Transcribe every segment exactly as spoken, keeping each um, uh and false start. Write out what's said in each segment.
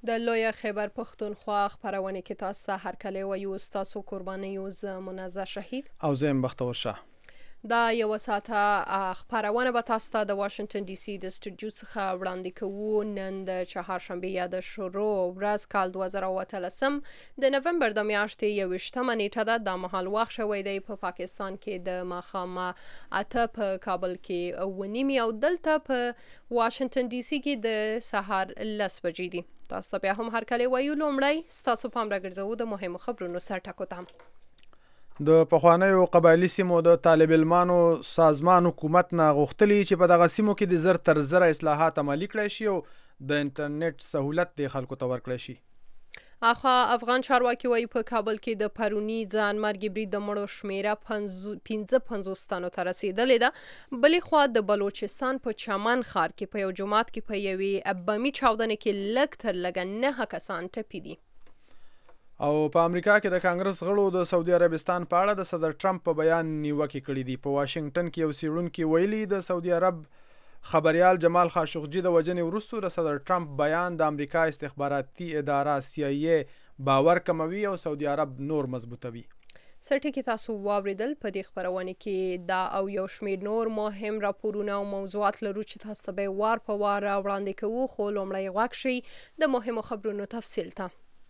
د لوی خیبر پښتونخوا خپرونه کې تاسو ته هرکلی وایو. ستاسو قربانیو زه منزه شهید او زه یم بختور شاه. دا یو ساعته خپرونه به تاسو ته د واشنگټن ډي سي د سټوډیو څخه وړاندې کوو. نن د چهارشنبه یا د شروع ورځ کال دوه زره او اتلسم د نومبر د میاشتې یوویشتمه نیټه ده. دا مهال وخت شوی دی په پاکستان کې د ماښام اته په کابل کې اوه نیمې او دلته په واشنگټن ډي سي کې د سهار لس بجې دي. تاسو ته بیا هم هرکلی وایو. لومړی ستاسو پام راګرځوو د مهمو خبرونو سرټکو ته. د پخوانیو قبایلي سیمو د طالب علمانو سازمان حکومت نه غوښتلي چې په دغه سیمو کې د زر تر زره اصلاحات عملي کړی شي او د انټرنیټ سهولت د خلکو ته ورکړی شي. اخوا افغان چارواکي وایي په کابل کې د پرونی ځان مرګ برید د مړو شمیره پنځه پنځوس تنو ته رسیدلې ده. بلې خوا د بلوچستان په چمن ښار کې په یو جومات کې په یوې بمي چاودنې کې لږ تر لږه نهه کسان ټپي دي. او په امریکا کې د کانګرس غړو د سعودي عربستان په اړه د صدر ټرمپ په بیان نیوکې کړې دي. په واشنگټن کې یو څېړونکي ویلي د سعودي عرب خبریال جمال خاشقجي د وژنې وروسته د صدر ټرمپ بیان د امریکا استخباراتي اداره سی آی ای باور کموي او سعودي عرب نور مضبوطوي. سرټکی تاسو واوریدل. په دې خبرونه کې دا او یو شمیر نور مهم راپورونه او موضوعات لرو چې تاسو ته به وار په وار وړاندې کوو. خو لومړی غوږ شئ د مهمو خبرونو تفصیل ته.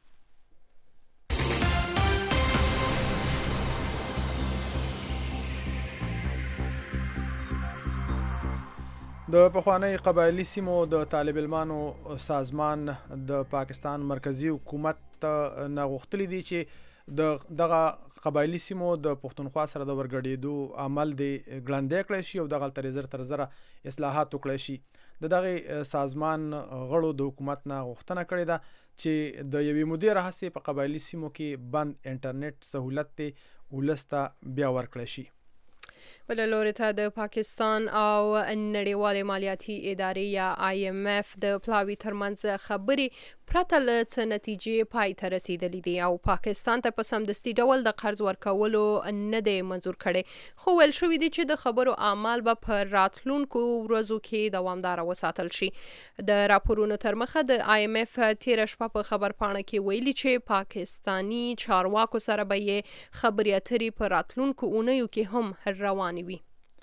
د پخواني قبایلي سیمو د طالب علمانو سازمان د پاکستان مرکزی حکومت نه غوښتلي دي چې د دغه قبایلي سیمو د پښتونخوا سره د ورګډېدو عمل دی ګړندی کړی شي او دغه تر زر تر زره اصلاحات وکړی شي. د دغه سازمان غړو د حکومت نه غوښتنه کړې ده چې د یوې مودې راهیسې په قبایلي سیمو کې بند انټرنیټ سهولت دی ولس ته بیا ورکړی شي. بل لوري ته د پاکستان او نړیوالې مالیاتي ادارې یا آی ایم اف د پلاوي ترمنځ خبرې پرته له څه نتیجې پای ته رسیدلې دي او پاکستان ته په سمدستي ډول د قرض ورکولو نه دی منظور کړی. خو ویل شوي دي چې د خبرو اعمال به په راتلونکو ورځو کې دوامداره وساتل شي. د راپورونو تر مخه د آی ایم اف تیره شپه په خبر پاڼه کې ویلي چې پاکستاني چارواکو سره به یې خبرې اترې په راتلونکو اونیو کې هم روان وي.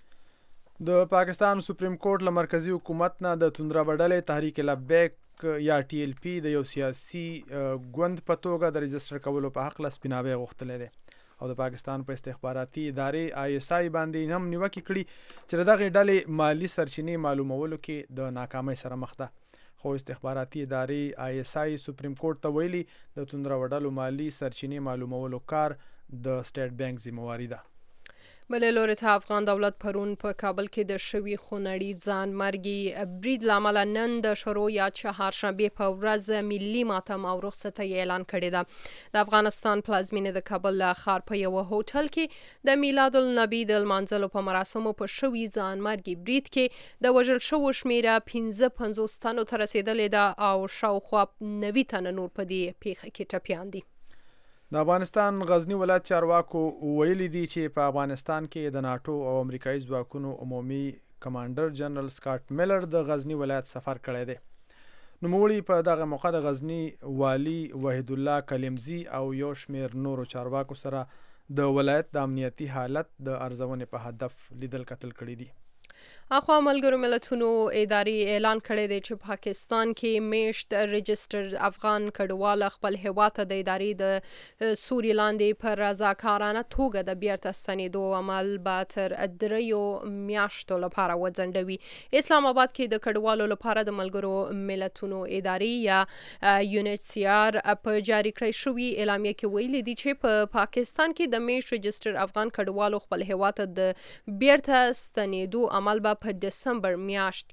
د پاکستان سپریم کورټ له مرکزی حکومت نه د توندره ډلې تحریک لبیک یا ټي ال پی د یو سیاسي ګوند په توګه د رجسټر کولو په حق له سپیناوی غوښتلی دی او د پاکستان په استخباراتي ادارې آی اس آی باندې هم نیوکې کړي چې دغه ډلې مالی سرچینې معلومولو کې د ناکامۍ سره مخ ده. خو استخباراتي ادارې آی اس آی سپریم کورټ ته ویلي د توندره ډلو مالی سرچینې معلومولو کار د سټیټ بانک ذمہواری ده. بل لوري ته افغان دولت پرون په کابل کې د شوي خونړي ځان مرګي برید لامل نن د شروع یا چهارشنبه په ورځ ملي ماتم او رخصتي اعلان کړی ده. د افغانستان پلازمینه د کابل ښار په یو هوټل کې د میلاد النبی د لمانځلو په مراسمو په شوي ځان مرګي برید کې د وژل شوو شمیره پنځه پنځوس تنو ته رسیدلې ده او شاوخوا نوي تنه نور په دې پیښه کې ټپیان دي. د افغانستان غزنی ولایت چارواکو ویلي دي چې په افغانستان کې د ناټو او امریکایي ځواکونو عمومي کمانډر جنرال سکاټ میلر د غزنی ولایت سفر کړی دی. نوموړي په دغه موقع د غزنی والی وحید الله کلمزي او یو شمیر نورو چارواکو سره د ولایت د امنیتي حالت د ارزونې په هدف لیدل کتل کړي دي. اخوا ملګرو ملتونو ادارې اعلان کړی دی چې پاکستان کې میشت رجسټر افغان کډوال خپل هیواد ته د ادارې د سوري لاندې پر رضاکارانه توګه د بیرته ستنېدو عمل به تر دریو میاشتو لپاره وځنډوي. اسلام آباد کې د کډوالو لپاره د ملګرو ملتونو ادارې یا یو ان ایچ سی آر په جاری کړی شوي اعلامیه کې ویلي دي چې په پاکستان کې د میشت رجسټر افغان کډوالو خپل هیواد ته د بیرته ستنېدو عمل به په دسمبر میاشت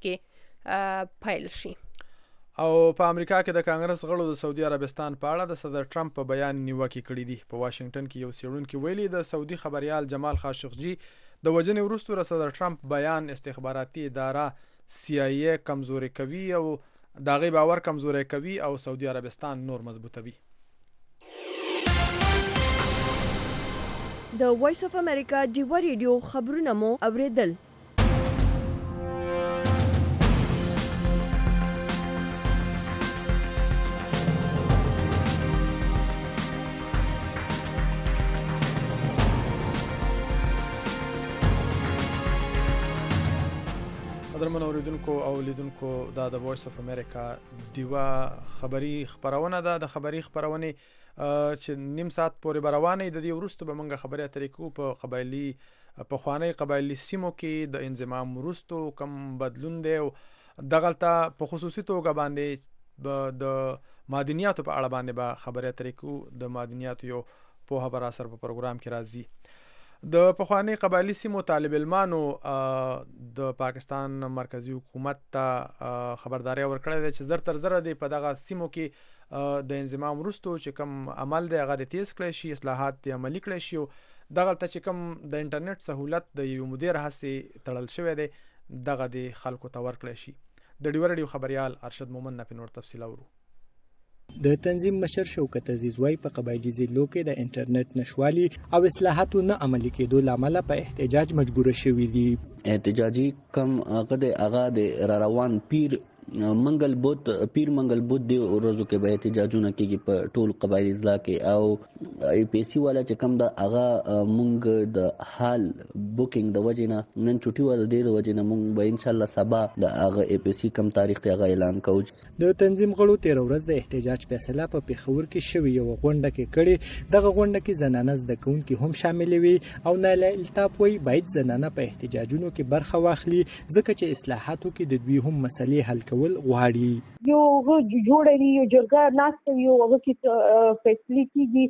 کې پیل شي. او په امریکا کې د کانګرس غړو د سعودي عربستان په اړه د صدر ټرمپ په بیان نیوکې کړې دي. په واشنگټن کې یو څېړونکي ویلي د سعودي خبریال جمال خاشقجي د وژنې وروسته صدر ټرمپ بیان استخباراتي اداره سی آی ای کمزوري کوي او د هغې باور کمزوری کوي او سعودي عربستان نور مضبوطوي. د وایس اف امریکا ډیوه ریډیو خبرونه مو اوریدل. ګرمو اوریدونکو او لیدونکو دا د وایس اف امریکا دیوا خبری خبرونه ده د خبری خبرونه چې نیم ساعت پورې روانه د دې ورستو به موږ خبري اترې په قبایلی په خوانی قبایلی سیمو کې د انضمام ورستو کم بدلون دی دغلطه په خصوصي توګه باندې د معدنیاتو په اړه باندې به خبري اترې د معدنیاتو یو په خبر اثر په پروګرام کې راځي د پخوانی قبایلی سیمو طالب علمانو د پاکستان مرکزی حکومت ته خبرداري ورکړه چې زر تر زر د په دغه سیمو کې د انضمام وروسته چې کوم عمل دی هغه تیز کړی شي اصلاحات دی عملي کړی شي دغه ته چې کوم د انټرنیټ سہولت د یو مدیر هڅه تړل شوی دی دغه د خلکو ته ورکړی شي د ډیور ډیو خبريال ارشد مومن نه پنور تفصیل اورو د تنظیم مشر شوکت عزیزوای په قبایلی ضلعو کې د انټرنیټ نشوالي او اصلاحاتو نه عملي کېدو لامل په احتجاج مجبور شوي دي. احتجاجي کم هغه د هغه د را روان پیر منګل بود پیر منګل بود دی ورځو کې به احتجاجونه کېږي په ټول قبایلی ضلع کې او ای پی سی والا چې کم د هغه مونږ د حال بوکینګ د وجنه نن چټي ول دی د وجنه مونږ به ان شاء الله سبا د هغه ای پی سی کم تاریخ ته هغه اعلان کوو. د تنظیم غړو تیر ورځ د احتجاج فیصله په پیښور کې شوې یو غونډه کې کړې دغه غونډه کې زنانه زده کوونکي هم شامل وي او ناله التاف وی باید زنانه په احتجاجونو کې برخه واخلي ځکه چې اصلاحاتو کې د دوی هم مسلې حل کول غواړي. یو جوړوي یو جرګه ناست یو هغه کې فیصله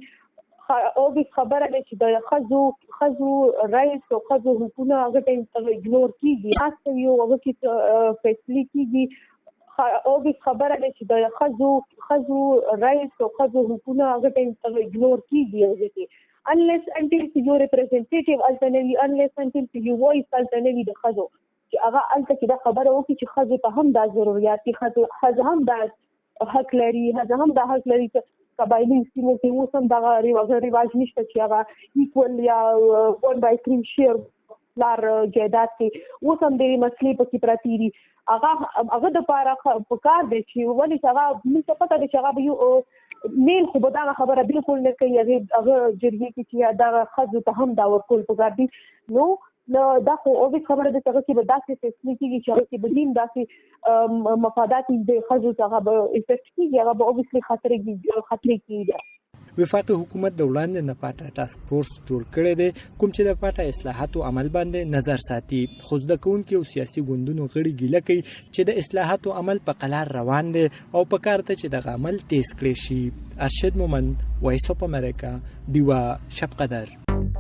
کیږي او به خبره ده چې د خزو خزو رئیس او خزو حکومت هغه ته اګنور کیږي ناست یو هغه کې فیصله کیږي او به خبره ده چې د خزو خزو رئیس او خزو حکومت هغه ته اګنور کیږي هغه کې unless until your representative alternative unless until your voice alternative د خزو چې هغه الته کې دا خبره وکړي چې خزو ته هم دا ضرورت دي خزو خزو هم دا حق لري خزو هم دا حق لري چې قبایلی سیمو کې اوس هم دا رواج نشته چې هغه ایکوال یا ون بای تhree شیر لار جایداد کې اوس هم د مسلې په کې پراتی دي هغه هغه د پاره په کار دی چې ولې هغه موږ پته دي چې هغه یو میل خو به دا خبره بالکل نه کوي هغه هغه جرګې کې چې دا خزو ته هم دا ورکول په کار دي نو نو دا خو او به خبره ده چې به داسې فیصله کیږي چې هغه کې بدین داسې مفادات د خزو څخه به افیکټ کیږي هغه به اوبسلی خطر کې خطر کیږي. وفاقي حکومت د وړاندې نه پاټه ټاسک فورس جوړ کړی دی کوم چې د پاټه اصلاحاتو عمل باندې نظر ساتي خو د کوونکو او سیاسي ګوندونو غړي ګیله کوي چې د اصلاحاتو عمل په قلار روان دی او په کار ته چې د عمل تیز کړی شي. ارشد مومن وایس اف امریکا دیوا شب قدر.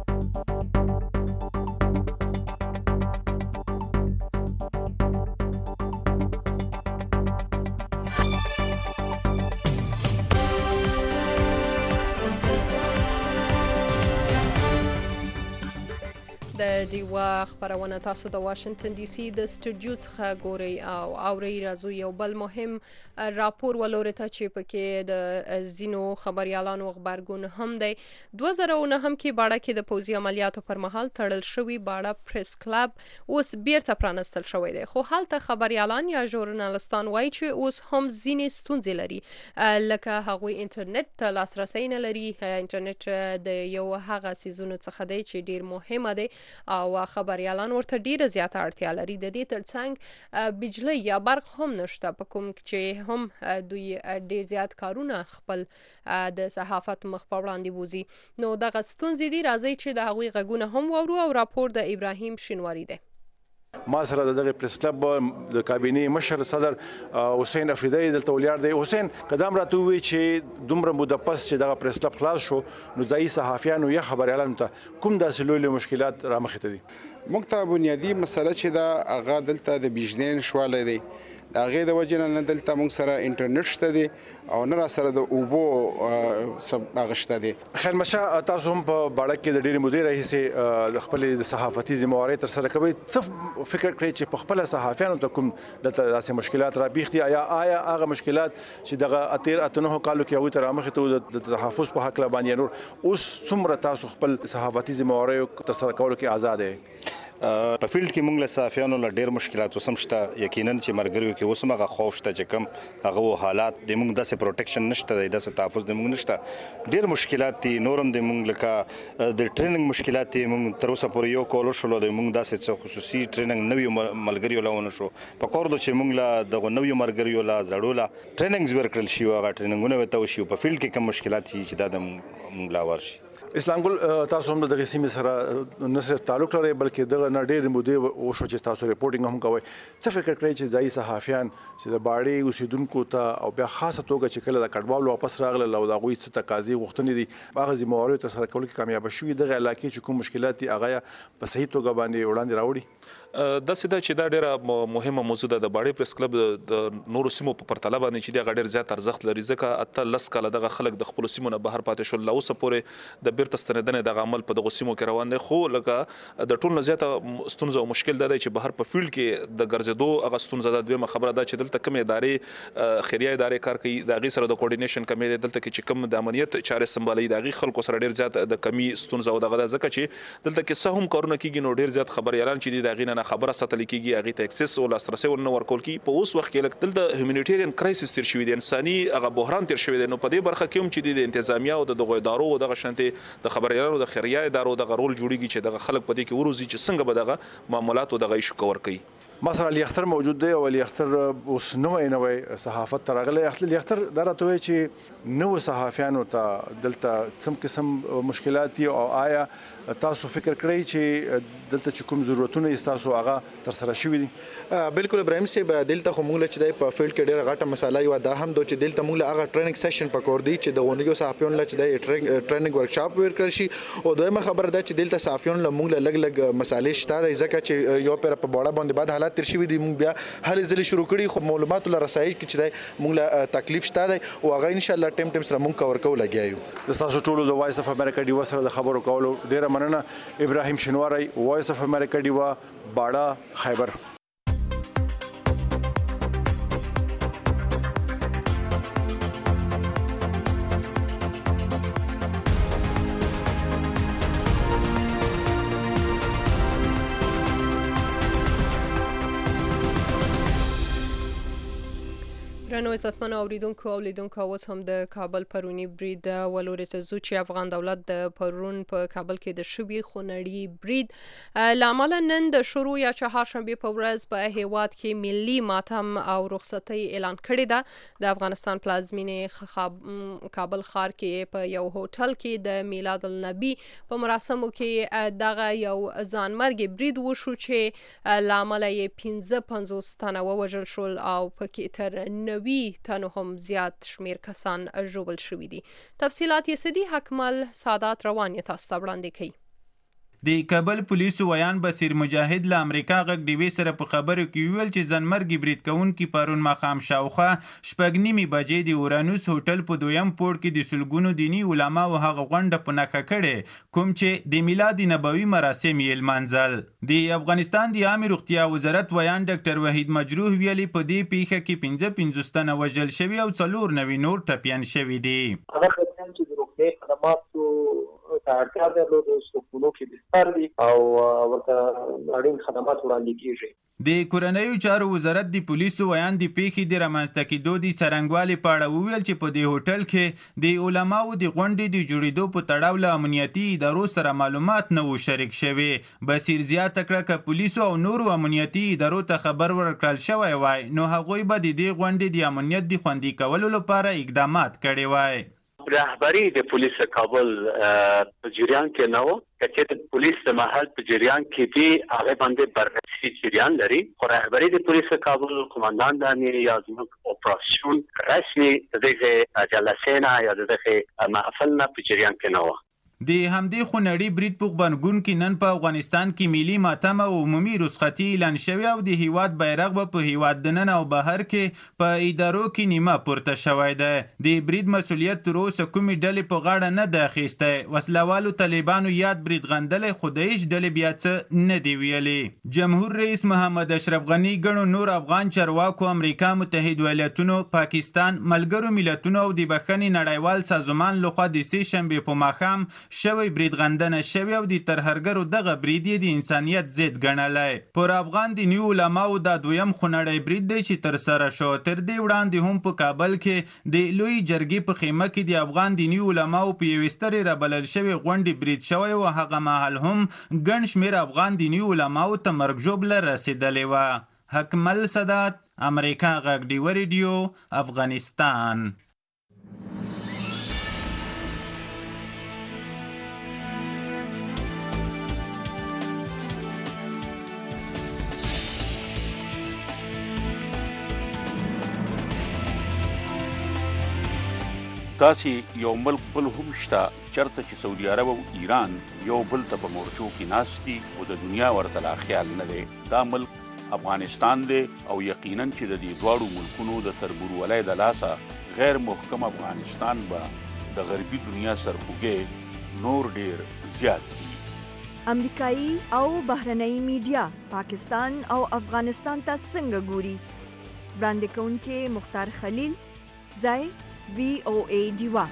د دیوا خبرونه تاسو د واشنگټن ډي سي د سټوډیو څخه ګوري او اوري راځو یو بل مهم راپور ولوري ته چې پکې د زینو خبريالانو خبرګون هم دی دوه زره او نه هم کې باړه کې د پوزي عملیاتو پر مهال تړل شوی باړه پریس کلب اوس بیرته پرانستل شوی دی خو حالت خبريالان یا ژورنالستان وایي چې اوس هم ځینې ستونزې لري لکه هغوی انټرنیټ ته لاسرسي نه لري انټرنیټ د یو هغه سیزونو څخه دی چې ډیر مهمه دی او خبريالان ورته ډیره زیاته اړتیا لري د دې ترڅنګ بجلی یا برق هم نشته په کوم چې هم دوی ډیر زیات کارونه خپل د صحافت مخ په وړاندې بوزي نو دغه ستونزې دي راځي چې د هغوی غږونه هم وورو او راپور د ابراهیم شینواری دی. ما سره دغه پریس کلب د کابینه مشر صدر حسین افریدی دلته ولیار دی. حسین قدم راته وی چې دومره مده پس چې دغه پریس کلب خلاص شو نو ځای صحافیانو یا خبريالانو ته کوم داسې لوی مشکلات را مخ ته دي؟ موږ ته بنیادی مسله چې دا هغه دلته د بجلی نشواله دی د هغې د وجې نه دلته موږ سره انټرنیټ شته دی او نه را سره د اوبو هغه شته دی. خیر مشه تاسو هم په باړه کې د ډېرې مودې راهیسې د خپلې صحافتي ذمهوارۍ ترسره کوئ څه فکر کړئ چې په خپله صحافیانو ته کوم دلته داسې مشکلات رابیښ دي یا آیا هغه مشکلات چې دغه اتیر اته نهو کالو کې هغوی ته رامخې ته د تحفظ په هکله باندې نور اوس څومره تاسو خپل صحافتي ذمهوارۍ ترسره کولو کې آزاد یې؟ په فیلډ کې موږ له صحافیانو له ډېر مشکلات وسم شته یقینا چې مرګریو کې اوس مغه خوف شته چې کم هغه حالات د موږ داسې پروټیکشن نشته د داسې تحفظ د موږ نشته ډېر مشکلات دي نورم د موږ لکه د ټریننګ مشکلات دي موږ تر اوسه پورې یو کول شو د موږ داسې څه خصوصي ټریننګ نوی ملګریو لونه شو په کور د چې موږ له دغه نوی مرګریو لا زړو لا ټریننګز ورکړل شي هغه ټریننګونه وته شي په فیلډ کې کوم مشکلات چې دا د موږ لا ورشي اسلام ګل تاسو هم د سیمې سره نه صرف تعلق لري بلکې دغه نه ډېر مودې او شو چې تاسو ریپورټینګ هم کوي څه فکر کوي چې ځای صحافیان چې د باړې اوسیدونکو ته او بیا خاصه توګه چې کله د کډوالو واپس راغله لو د غوي څه تقاضي غوښتنې دي هغه ذمہواري تر سره کول کې کامیاب شوي دغه علاقې چې کوم مشکلات دي هغه په صحیح توګه باندې وړاندې راوړي د سیده چې دا ډیره مهمه موضوع ده د باړې پریس کلب د نورو سیمو په پرتله باندې چې دا ډیر زیات ارزښت لري ځکه اته لس کاله دغه خلک د خپل سیمو نه بهر پاتې شول لاوسه پورې د بیرته ستنیدنې د عمل په دغه سیمو کې روان دي خو لکه د ټول نه زیاته ستونزه او مشکل ده چې بهر په فیلډ کې د ګرځېدو هغه ستونزه ده دویمه خبره ده چې دلته کوم ادارې خیریه ادارې کار کوي د غي سره د کوارډینیشن کمی دلته کې چې کوم د امنیت چارې سمبالي د غي خلکو سره ډیر زیات د کمی ستونزه او دغه ځکه چې دلته کې سهم کارونه کیږي نو ډیر زیات خبر اعلان چې د غي نه خبره ساتل کیږي هغه ته اکسس او لاسرسي ورنه ورکول کی په اوس وخت کې لکه دلته هیومانیټیرین کرایسس تیر شوی دی انساني هغه بحران تیر شوی دی نو په دې برخه کې هم چې د انتظامیه او د دغه ادارو او دغه شانتي د خبريالانو د خیریه ادارو د غرول جوړیږي چې دغه خلک په دې کې وروزي چې څنګه به دغه معاملات او دغه ایشو کور کوي مثلا علي اختر موجود دی او علي اختر اوس نوې نوې صحافت ترغله علي اختر درته وی چې نو صحافیانو ته دلته څم قسم مشکلات دي او آیا تاسو فکر کړی چې دلته چې کوم ضرورتونه تاسو هغه تر سره شوي دي بالکل ابراهیم صاحب دلته خو موږ چې د په فیلډ کې ډېر غټه مسله یو دا هم دوی چې دلته موږ هغه ټریننګ سیشن پکور دی چې د غونډو صحافیانو لچ د ټریننګ ورکشاپ ورکړ شي او دویمه خبره ده چې دلته صحافیانو له موږ لګ لګ مسالې شته ځکه چې یو پر په بوړه باندې بعد حالات تر شوي دي موږ بیا هلې ځلې شروع کړي خو معلومات له رسایش کې چې دی موږ له تکلیف شته دی او هغه ان شاء الله ټیم ټیم سره موږ کور کوو لګیایو د تاسو ټولو د وایس اف امریکا ډیوا سره د خبرو کولو ډیره مننه ابراهیم شنواری وایس اف امریکا ډیوا باړه خیبر درنو عزتمن اوریدونکو او لیدونکو اوس هم د کابل پرونی برید ولوري ته زو چې افغان دولت د پرون په کابل کې د شوبي خونړی برید لامل نن د شروع یا چهارشنبه په ورځ په هیواد کې ملي ماتم او رخصتي اعلان کړی ده د افغانستان پلازمینه کابل ښار کې په یو هوټل کې د میلاد النبی په مراسمو کې دغه یو ځانمرګي برید وشو چې لامل یې پنځه پنځوس تنه ووژل شول او پکې تر نوي تنو هم زیات شمیر کسان ژوبل شوي دي تفصيلات یې سدي حکمل سادات روان تاسو ته وړاندې کوي د کابل پولیسو ویان بصیر مجاهد له امریکا غږ ډیوي سره په خبرو کې ویل چې ځنمرګي برید کوونکي پرون مخام شاوخه شپږ نیمې بجې د اورانوس هوټل په دویم پوړ کې د سلګونو دینی علما او هغه غونډه په نخښه کړي کوم چې د میلاد نبوي مراسم یې لمانځل د افغانستان د عامه روغتیا وزارت ویان ډاکټر وحید مجروح ویلي په دې پیښه کې پنځه پنځوس تنه وژل شوي او څلور نوي نور ټپیان شوي دي هغه چې د روغتیا خدماتو اړتیا درلوده سکونو کې بستر دي او ورته اړین خدمات وړاندې کیږي د کورنیو چارو وزارت د پولیسو ویان د پیښې د رامنځته کېدو د څرنګوالي په اړه وویل چې په دې هوټل کې د علماو د غونډې د جوړېدو په تړاو له امنیتي ادارو سره معلومات نه وو شریک شوي بصیر زیاته کړه که پولیسو او نورو امنیتي ادارو ته خبر ورکړل شوی وای نو هغوی به د دې غونډې د امنیت د خوندي کولو لپاره اقدامات کړي وای رهبری د پولیس کابل په جریان کې نه و چې د پولیس د محل په جریان کې دی هغه باندې بررسي جریان لري خو رهبری د پولیس کابل قوماندان د امیر یازمک اپراسیون رسمي دغه جلسه نه یا دغه محفل نه په جریان کې نه و د همدې خونړي برید په غبرګون کې نن په افغانستان کې ملي ماتم او عمومي رخصتي اعلان شوی او د هیواد بیرغ به په هیواد دننه او بهر کې په ادارو کې نیمه پورته شوی دی د برید مسؤلیت تر اوسه کومې ډلې په غاړه نه ده اخیستی وسلوالو طالبانو یاد برید غندلی خو د هیڅ ډلې بیا څه نه دی ویلي جمهور رئیس محمد اشرف غني ګڼو نور افغان چارواکو امریکا متحد ایالاتونو پاکستان ملګرو ملتونو او د بخښنې نړیوال سازمان لخوا د سې شنبې په ماښام شوی برید غندنه شوی او د ترهرګرو دغه برید د انسانیت ضد ګڼلی. پر افغان دیني علماو دا دویم خونړی برید دی چې تر سره شو. تر دې وړاندې هم په کابل کې د لوی جرګې په خیمه کې د افغان دیني علماو په یوې سترې رابلل شوې غونډې برید شوی و. هغه مهال هم ګڼ شمېر افغان دیني علماو ته مرګ ژوبله رسېدلې وه. حکمل سادات، امریکا غږ ډیوه ریډیو، افغانستان. داسې یو ملک بل هم شته چرته چې سعودي عرب او ایران یو بل ته په مورچو کې ناست دي او د دنیا ورته لا خیال نه دی. دا ملک افغانستان دی او یقینا چې د دې دواړو ملکونو د تربورولۍ د لاسه غیر محکم افغانستان به د غربي دنیا سرخوږی نور ډیر زیات دي. امریکایي او بهرنۍ میډیا پاکستان او افغانستان ته څنګه ګوري؟ وړاندې کوونکې مختار خلیل، ځای وی او ای ډیوا.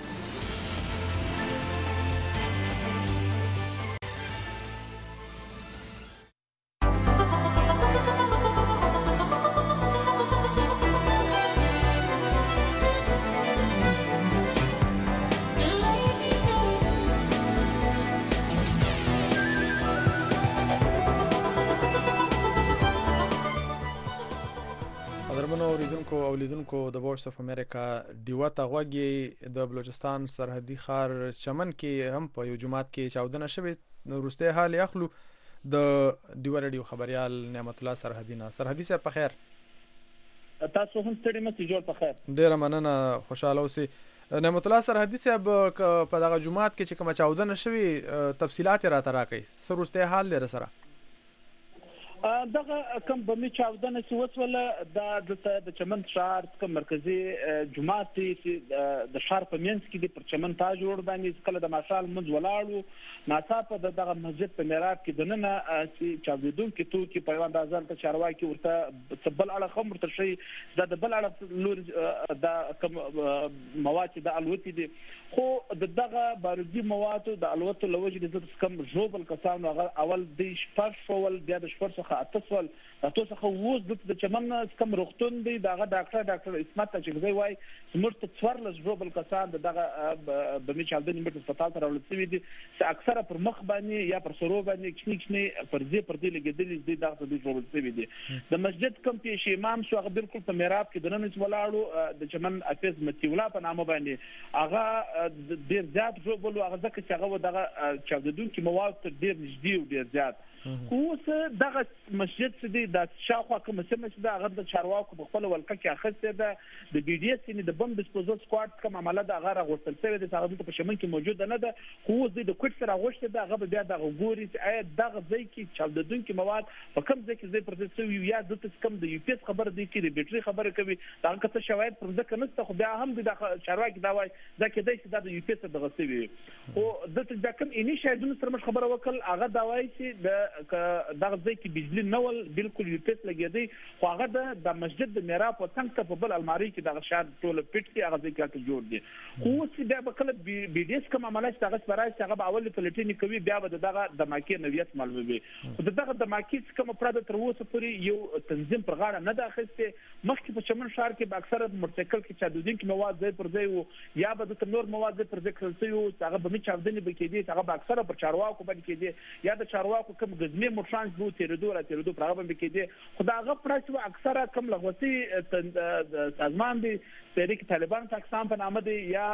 اولیدونکو د وایس اف امریکا ډیوا ته غوږی. د بلوچستان سرحدي ښار چمن کې هم په یو جماعت کې چاودنه شوې. وروستی حال اخلو د ډیوا ریډیو خبريال نعمت الله سرحدي نه. سرحدي صاحب په خیر؟ تاسو هم ستړي مې جوړ په خیر. ډیره مننه، خوشاله اوسئ. نعمت الله سرحدي صاحب په دغه جماعت کې چې کومه چاودنه شوې تفصيلات راته راکړئ. څه وروستی حال دی سره؟ دغه کم بمي چاودنه چې وسوله د د چمن ښار کوم مرکزی جماعت چې د ښار په منځ کې د پر چمن تا جوړ باندې کله د ماشال منځ ولاړو ناڅاپه د دغه مسجد په محراب کې دننه چې چاودیدونکي توکي په یو اندازه ته چارواکي ورته بل اړه هم ورته شي دا د بل اړه لور د کوم مواد د الوتي دي خو د دغه بارودي مواد د الوتو لوجې د کم ژوبل کسانو اول د شپږ فول بیا د شپږ اتصل تاسو خو ووز د چمن کم روختون دی دغه ډاکټر ډاکټر اسمت چې دوی وای سمرت څوارلس جوبل کسان دغه د میچالدنی مټ هسپتال ته راوړل شوی دي چې اکثره پر مخ باندې یا پر سرو باندې کښنی کښنی پر دې پر دې لګیدلې دي دغه د جوبل شوی دي. د مسجد کم پیش امام شو هغه بالکل په محراب کې دنه ولاړو د چمن حافظ متیولا په نامه باندې هغه ډیر زیات جوبل هغه ځکه چې هغه دغه چاودیدونکي مواد ډیر نږدې او ډیر زیات اوس دغه مسجد چې دی د شاوخوا کوم سیمه چې دا هغه د چارواکو په خپل ولکه کې اخیسته ده د بي ډي اس نه د بم ډسپوزل سکواډ کوم عمله د هغه غوښتل شوی د هغه په شمن کې موجود نه ده خو اوس د کوټ سره غوښته ده هغه بیا د غوري چې آیا دغه ځای کې چاودیدونکي مواد په کوم ځای کې ځای پر ځای سوي یا د تاسو کوم د یو پی اس خبر دی کې د بیټري خبره کوي دا که څه شواهد پر ځکه نشته خو بیا هم د چارواکي دا وایي دا کې دی چې د یو پی اس دغه سوي او د دا کوم اني شاهدونو سره مش خبره وکړ هغه دا وایي چې د دغه ځای کې بجلی نول بالکل یو پیس لګیدي خو هغه د مسجد د محراب په څنګ ته په بل الماری کې دغه شاد ټول پټ کې هغه ځای کې جوړ دي خو چې بیا به کله بي ډي اس کوم عمله چې هغه سپارای چې هغه اول پلټینی کوي بیا به دغه د ماکي نویت معلوموي خو دغه د ماکي کوم پرد تر اوسه پورې یو تنظیم پر غاړه نه داخسته مخکې په چمن ښار کې به اکثره موټرسایکل کې چاودونکي مواد ځای پر ځای وو یا به د نور مواد ځای پر ځای کړل شوی هغه به می چاودنې به کېدي هغه به اکثره پر چارواکو باندې کېدي یا د چارواکو کوم غزمه مرشان بو تیرېدو را تیرېدو پر هغه باندې کېدي خو دا هغه پرچ اکثره کوم لغوتی سازمان دی تحریک طالبان پاکستان په نامه دی یا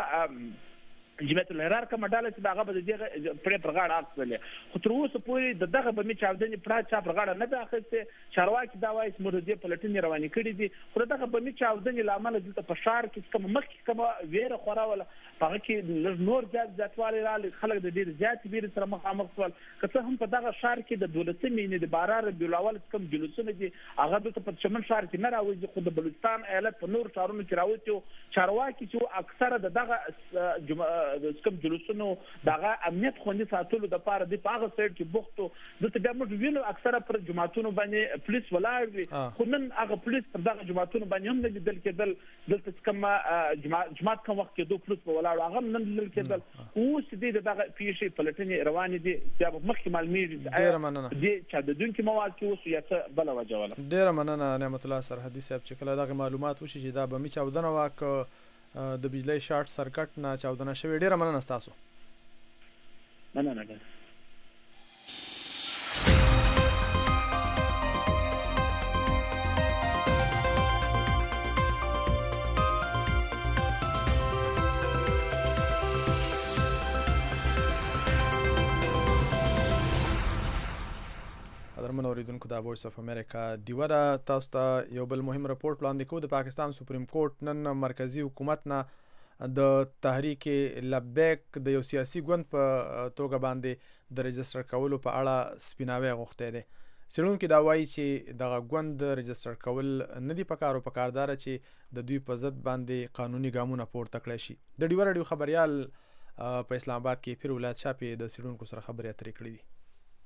جمعیت الحرار کوم ډاله چې دغه به دغه پر پرغاړه اخلي خو تر اوسه پورې دغه به می چاودنې پر چا پرغاړه نه داخلته چارواکي دا وایي چې موږ دې پلټنې روانې کړې دي خو دغه به می چاودنې لامل دلته په شهر کې کوم مخکې کوم ویره خوراوله هغه کې نور زیات زیاتوالی راغلی خلک د ډېر زیات ویرې سره مخامخ شول که څه هم په دغه شهر کې د دولتي مینې د بارار بیلاول کوم جلوسونه دي هغه دلته په چمن شهر کې نه راوځي خو د بلوچستان ایالت په نور شهرونو کې راوځي چارواکي چې اکثره دغه د کوم جلوسونو دغه امنیت خوندي ساتلو د پاره د پاغه سایډ کې بوختو د ته بیا موږ وینو اکثره پر جماعتونو باندې پولیس ولاړ وي خو نن هغه پولیس پر دغه جماعتونو باندې هم نه لیدل کېدل دلته کوم جماعت کوم وخت کې دوه پولیس په ولاړ هغه نن لیدل کېدل اوس دې دغه پیښې پلټنې روانې دي چې مخکې معلومیږي ډیره مننه دې چې د دونکو مواد کې اوس یا څه بل وجه ولا ډیره مننه نعمت الله سرحدي صاحب چې کله دغه معلومات وشي چې دا به می چاودنه واک د بجلی شارټ سرکټ نه چاودنه شوی ډیره مننه تاسو مننه درمن اوریدونکو د وایس اف امریکا دیوه دا تاسو ته یو بل مهم راپورټ وړاندې کوو د پاکستان سپریم کورټ نن مرکزی حکومت نه د تحریک لبیک د یو سیاسي ګوند په توګه باندې د رجستر کولو په اړه سپیناوی غوښتي دي سړونکو دا وایي چې دغه ګوند رجستر کول نه دی پکارو پکاردار چې د دوی په ضد باندې قانوني ګامونه پورته کړی شي د ډیوه رادیو خبريال په اسلام آباد کې پیر ولایت شاپې د سړونکو سره خبرې اترې کړې دي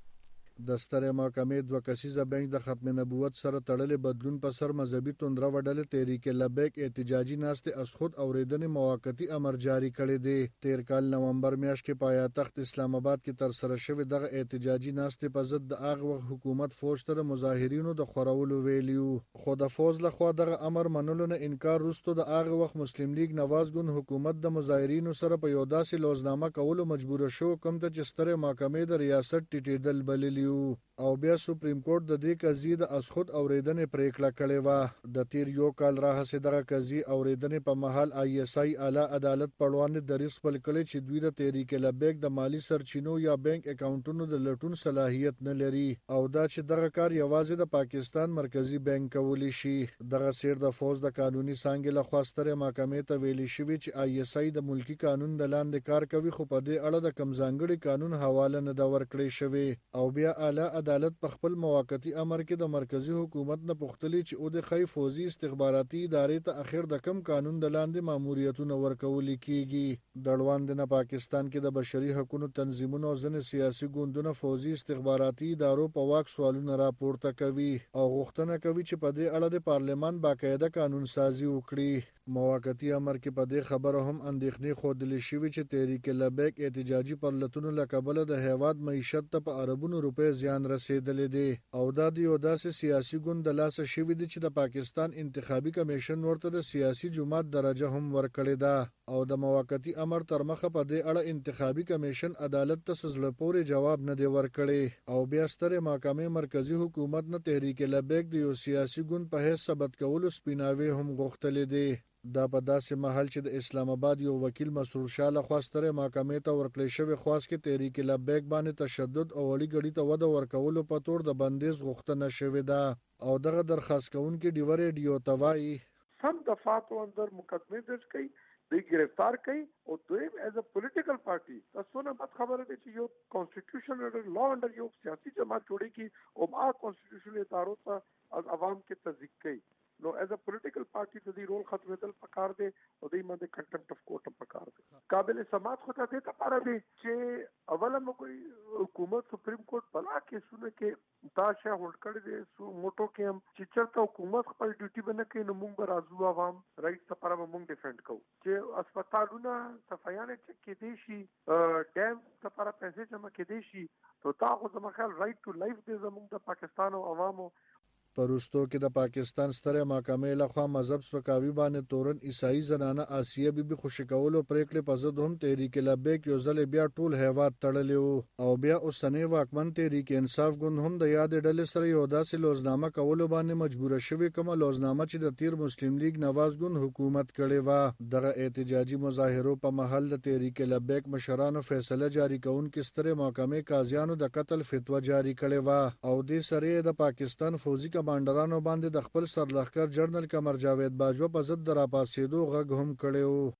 د سترې محکمې دوه کسیزه بنچ د ختم نبوت سره تړلې بدلون په سر مذهبي توندره وډلې تحریک لبیک احتجاجي ناستې از خود اوریدنې موقتی امر جاری کړی دی تیر کال نومبر میاشت کې پایتخت اسلام آباد کې تر سره شوی دغه احتجاجي ناستې په ضد د هغه وخت حکومت فوج ته مظاهرینو د خورولو ویلیو خو د فوج لخوا دغه امر منلو نه انکار وروسته د هغه وخت مسلم لیگ نواز ګوند حکومت د مظاهرینو سره په یو داسې لوزنامه کولو مجبور شو کوم ته چې سترې محکمې د ریاست ټیټېدل بللی او بیا سپریم کورټ د دې قضیې د از خود اوریدنې پریکړه کړې و د تیر یو کال راهیسې دغه قضیې اوریدنې په محل آی اس آی اعلی عدالت په وړاندې دریځ خپل کړی چې دوی د تحریک لبیک د مالی سرچینو یا بانک اکاونټونو د لټون صلاحیت نه لري او دا چې دغه کار یوازې د پاکستان مرکزی بانک کولی شي دغه سیر د فوج د قانوني څانګې لخوا سترې محکمې ته ویلي شوی چې آی اس آی د ملکی قانون د لاندې کار کوي خو په دې اړه د کم ځانګړي قانون حواله نه دا ورکړی شوی او بیا اعلی عدالت په خپل موقتی امر کې د مرکزی حکومت نه پوښتلي چې او د خی فوزي استخباراتي ادارې ته اخر د کم قانون د لاندې ماموریتونه ورکول کیږي د وړاندې نه پاکستان کې د بشري حقوقو تنظیمونو او ځینې سیاسي ګوندونو فوزي استخباراتي ادارو په واک سوالونه راپورته کوي او غوښتنه کوي چې په دې اړه د پارلمان باقاعده قانون سازي وکړي موقتی امر کې په دې خبره هم اندېښنې خوندلې شوې چې تحریک لبیک احتجاجي پرلتونو له کبله د هیواد معیشت ته په اربونو روپۍ زیان رسیدلې دي او دا د یو داسې سیاسي ګوند د لاسه شوی دی چې د پاکستان انتخابي کمیشن ورته د سیاسي جماعت درجه هم ورکړې ده او د موقتی امر تر مخه په دې اړه انتخابي کمیشن عدالت ته سزله پورې جواب نه دی ورکړی او بیا سترې محکمې مرکزی حکومت نه تحریک لبیک د یو سیاسي ګوند په هیڅ ثبت کولو سپیناوي هم غوښتلې دي دا په داسې محل چې د اسلام آباد یو وکیل مسرور شاه له خوا سترې محکمې ته ورکړی شوی خواست کې تحریک لبیک باندې تشدد او اړی ګړي ته وده ورکولو په تور د بندیز غوښتنه شوې ده او دغه درخواست کوونکي ډیوه ریډیو ته وایي سم دفعاتو اندر مقدمه درج کړي دی گرفتار کړي او دویم ایز ا پولیټیکل پارټي تاسو نه بد خبره ده چې یو کانسټیټیوشن او لا انډر یو سیاسي جماعت جوړي کی او ما کانسټیټیوشن ادارو ته از عوام کې تزیق کړي نو ایز ا پولیټیکل پارټي ته دی رول ختمېدل پکار دی او دی باندې کنټمپټ اف کورټ پکار دی قابل سماعت خو ته دې ته پاره دی چې اوله مو کوئی حکومت سپریم کورټ بلا کې سونه کې دا شی هولډ کړی دی سو موټو کې هم چې چرته حکومت خپل ډیوټي باندې کوي نو موږ به راځو عوام رائټ لپاره موږ ډیفند کوو چې هسپتالونه صفایانه چې کې دي شي ډیم لپاره پیسې جمع کې دي شي نو تا خو زما خیال رائټ ټو لایف دی زموږ د پاکستان او عوامو پروستو کې د پاکستان ستره محکمې لخوا مذهب سپکاوي باندې تورن عیسائی زنانه آسیه بیبي خوشی کولو پریکړې په ضد هم تحریک لبیک یو ځل بیا ټول هیواد تړلی او بیا اوسنۍ واکمن تحریک انصاف ګوند هم د یاد ډلې سره یو داسې لوزنامه کولو باندې مجبور شوی کومه لوزنامه چې د تیر مسلم لیگ نواز ګوند حکومت کړي و دغه احتجاجي مظاهرو په محل د تحریک لبیک مشرانو فیصله جاری کونکي ستره محکمې قاضیانو د قتل فتوا جاری کړي و او د سره د پاکستان فوجي کمانډرانو باندې د خپل سرلښکر جنرال قمر جاوید باجوه په ضد راپاسېدو غږ هم کړی و.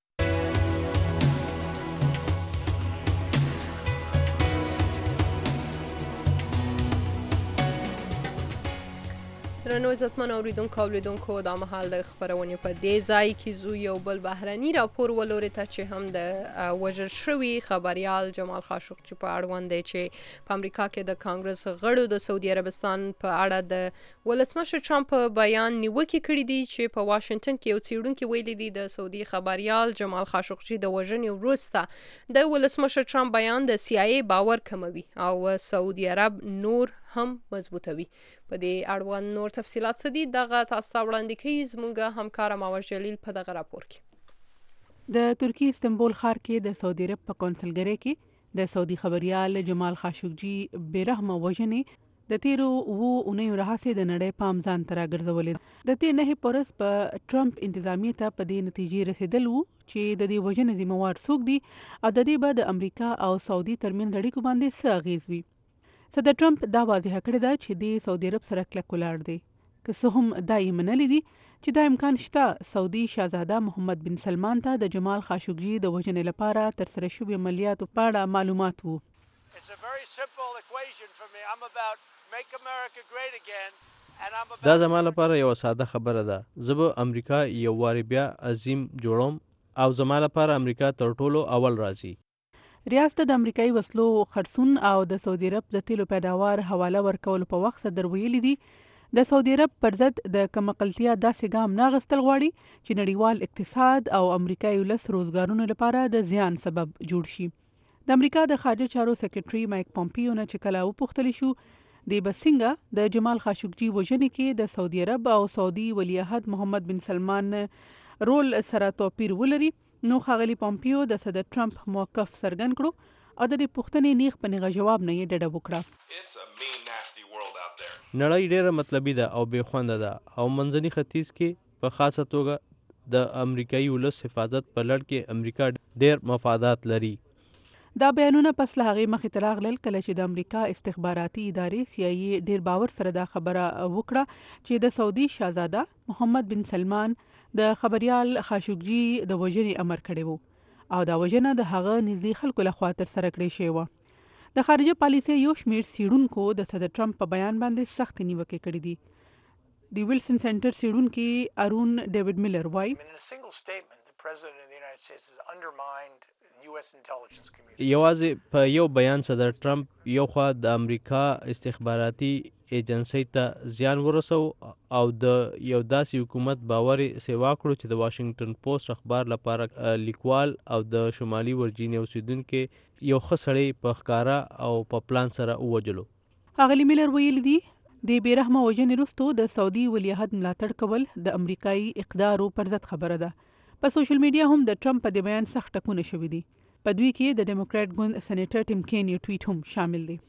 درنو عزتمن اوریدونکو اولیدونکو دا مهال د خبرونې په دې ځای کې زو یو بل بهرني راپور ولوري ته چې هم د وژل شوی خبريال جمال خاشقجي په اړوند دی چې په امریکا کې د کانګرس غړو د سعودي عربستان په اړه د ولسمشر ټرمپ بیان نیوکه کړې دي چې په واشنگټن کې یو څېړونکو ویلي دي د سعودي خبريال جمال خاشقجي د وژنې وروسته د ولسمشر ټرمپ بیان د سی آی ای باور کموي او سعودي عرب نور هم مضبوطوي. په دې اړوند نور تفصيلات سدي دغه تاسو ته وړاندې کوي زموږ همکار ماور جلیل په دغه راپور کې. د ترکیه استنبول ښار کې د سعودي عرب په کونسلګری کې د سعودي خبريال جمال خاشقجي بیرحمه وژنې د تیرو وو اونیو راهیسې د نړۍ پام ځان ته راګرځولې. د دې نه پورس په ټرمپ انتظامیه ته په دې نتیجې رسیدل وو چې د دې وژنې ذمہوار څوک دي او د دې به د امریکا او سعودي ترمنځ اړیکو باندې څه اغیز وي. صدر ټرمپ دا واضح کړی دا چې د سعودي عرب سره کلک ولاړ دی که څه هم دا یې منلي دي چې دا امکان شته سعودي شاهزاده محمد بن سلمان ته د جمال خاشقجي د وژنې لپاره ترسره شوي عملیاتو په اړه معلومات وو. دا زما لپاره یو ساده خبره ده. زه به امریکا یو واري بیا عظیم جوړوم او زما لپاره امریکا تر ټولو اول راځي. ریاست د امریکایي وسلو خرڅون او د سعودي عرب د تیلو پیداوار حواله ورکول په وخت صدر ویلي دي د سعودي عرب پر ضد د کمقلتیا داسې ګام نه اخیستل غواړي چې نړیوال اقتصاد او امریکایي ولس روزګارونو لپاره د زیان سبب جوړ شي. د امریکا د خارجه چارو سکرټري مایک پومپیو نه چې کله وپوښتل شو د بسنګا د جمال خاشقجي وژنې کې د سعودي عرب او سعودي ولیعهد محمد بن سلمان رول سره توپیر ولري نو ښاغلي پومپیو د صدر ټرمپ موقف څرګند کړو او د دې پوښتنې نیغ په نیغه جواب نه یې ډډه وکړه. نړۍ ډېره مطلبي ده او بې خونده ده او منځني ختیځ کې په خاصه توګه د امریکایي ولس حفاظت په لړ کې امریکا ډېر مفادات لري. دا بیانونه پس له هغې مخې ته راغلل کله چې د امریکا استخباراتي ادارې سی آی ای ډېر باور سره دا خبره وکړه چې د سعودي شاهزاده محمد بن سلمان د خبريال خاشقجي د وژنې امر کړی وو او دا وژنه د هغه نږدې خلکو لخوا ترسره کړې شوې وه. د خارجه پالیسۍ یو شمېر څېړونکو د صدر ټرمپ په بیان باندې سختې نیوکې کړې دي. د ویلسن سنټر څېړونکي ارون ډیوډ میلر وایي یوازې په یو بیان صدر ټرمپ یو خوا د امریکا استخباراتي ایجنسی ته زیان ورسو او د یو داسې حکومت باور سیوا کړو چې د واشنگټن پوسټ اخبار لپاره لیکوال او د شمالي ورجینیا اوسیدونکو یو ښه سړی په ښکارا او په پلان سره ووجلو. اغلی میلر ویلي دي د بیرحمه وژنې وروسته د سعودي ولیعهد ملاتړ کول د امریکایي اقدارو پر ضد خبره ده. په سوشل میډیا هم د ټرمپ په بیان سخت ټکونه شوي دي. په دوی کې د ډیموکرات ګوند سېنیټر ټیم کین یو ټویټ هم شامل دی.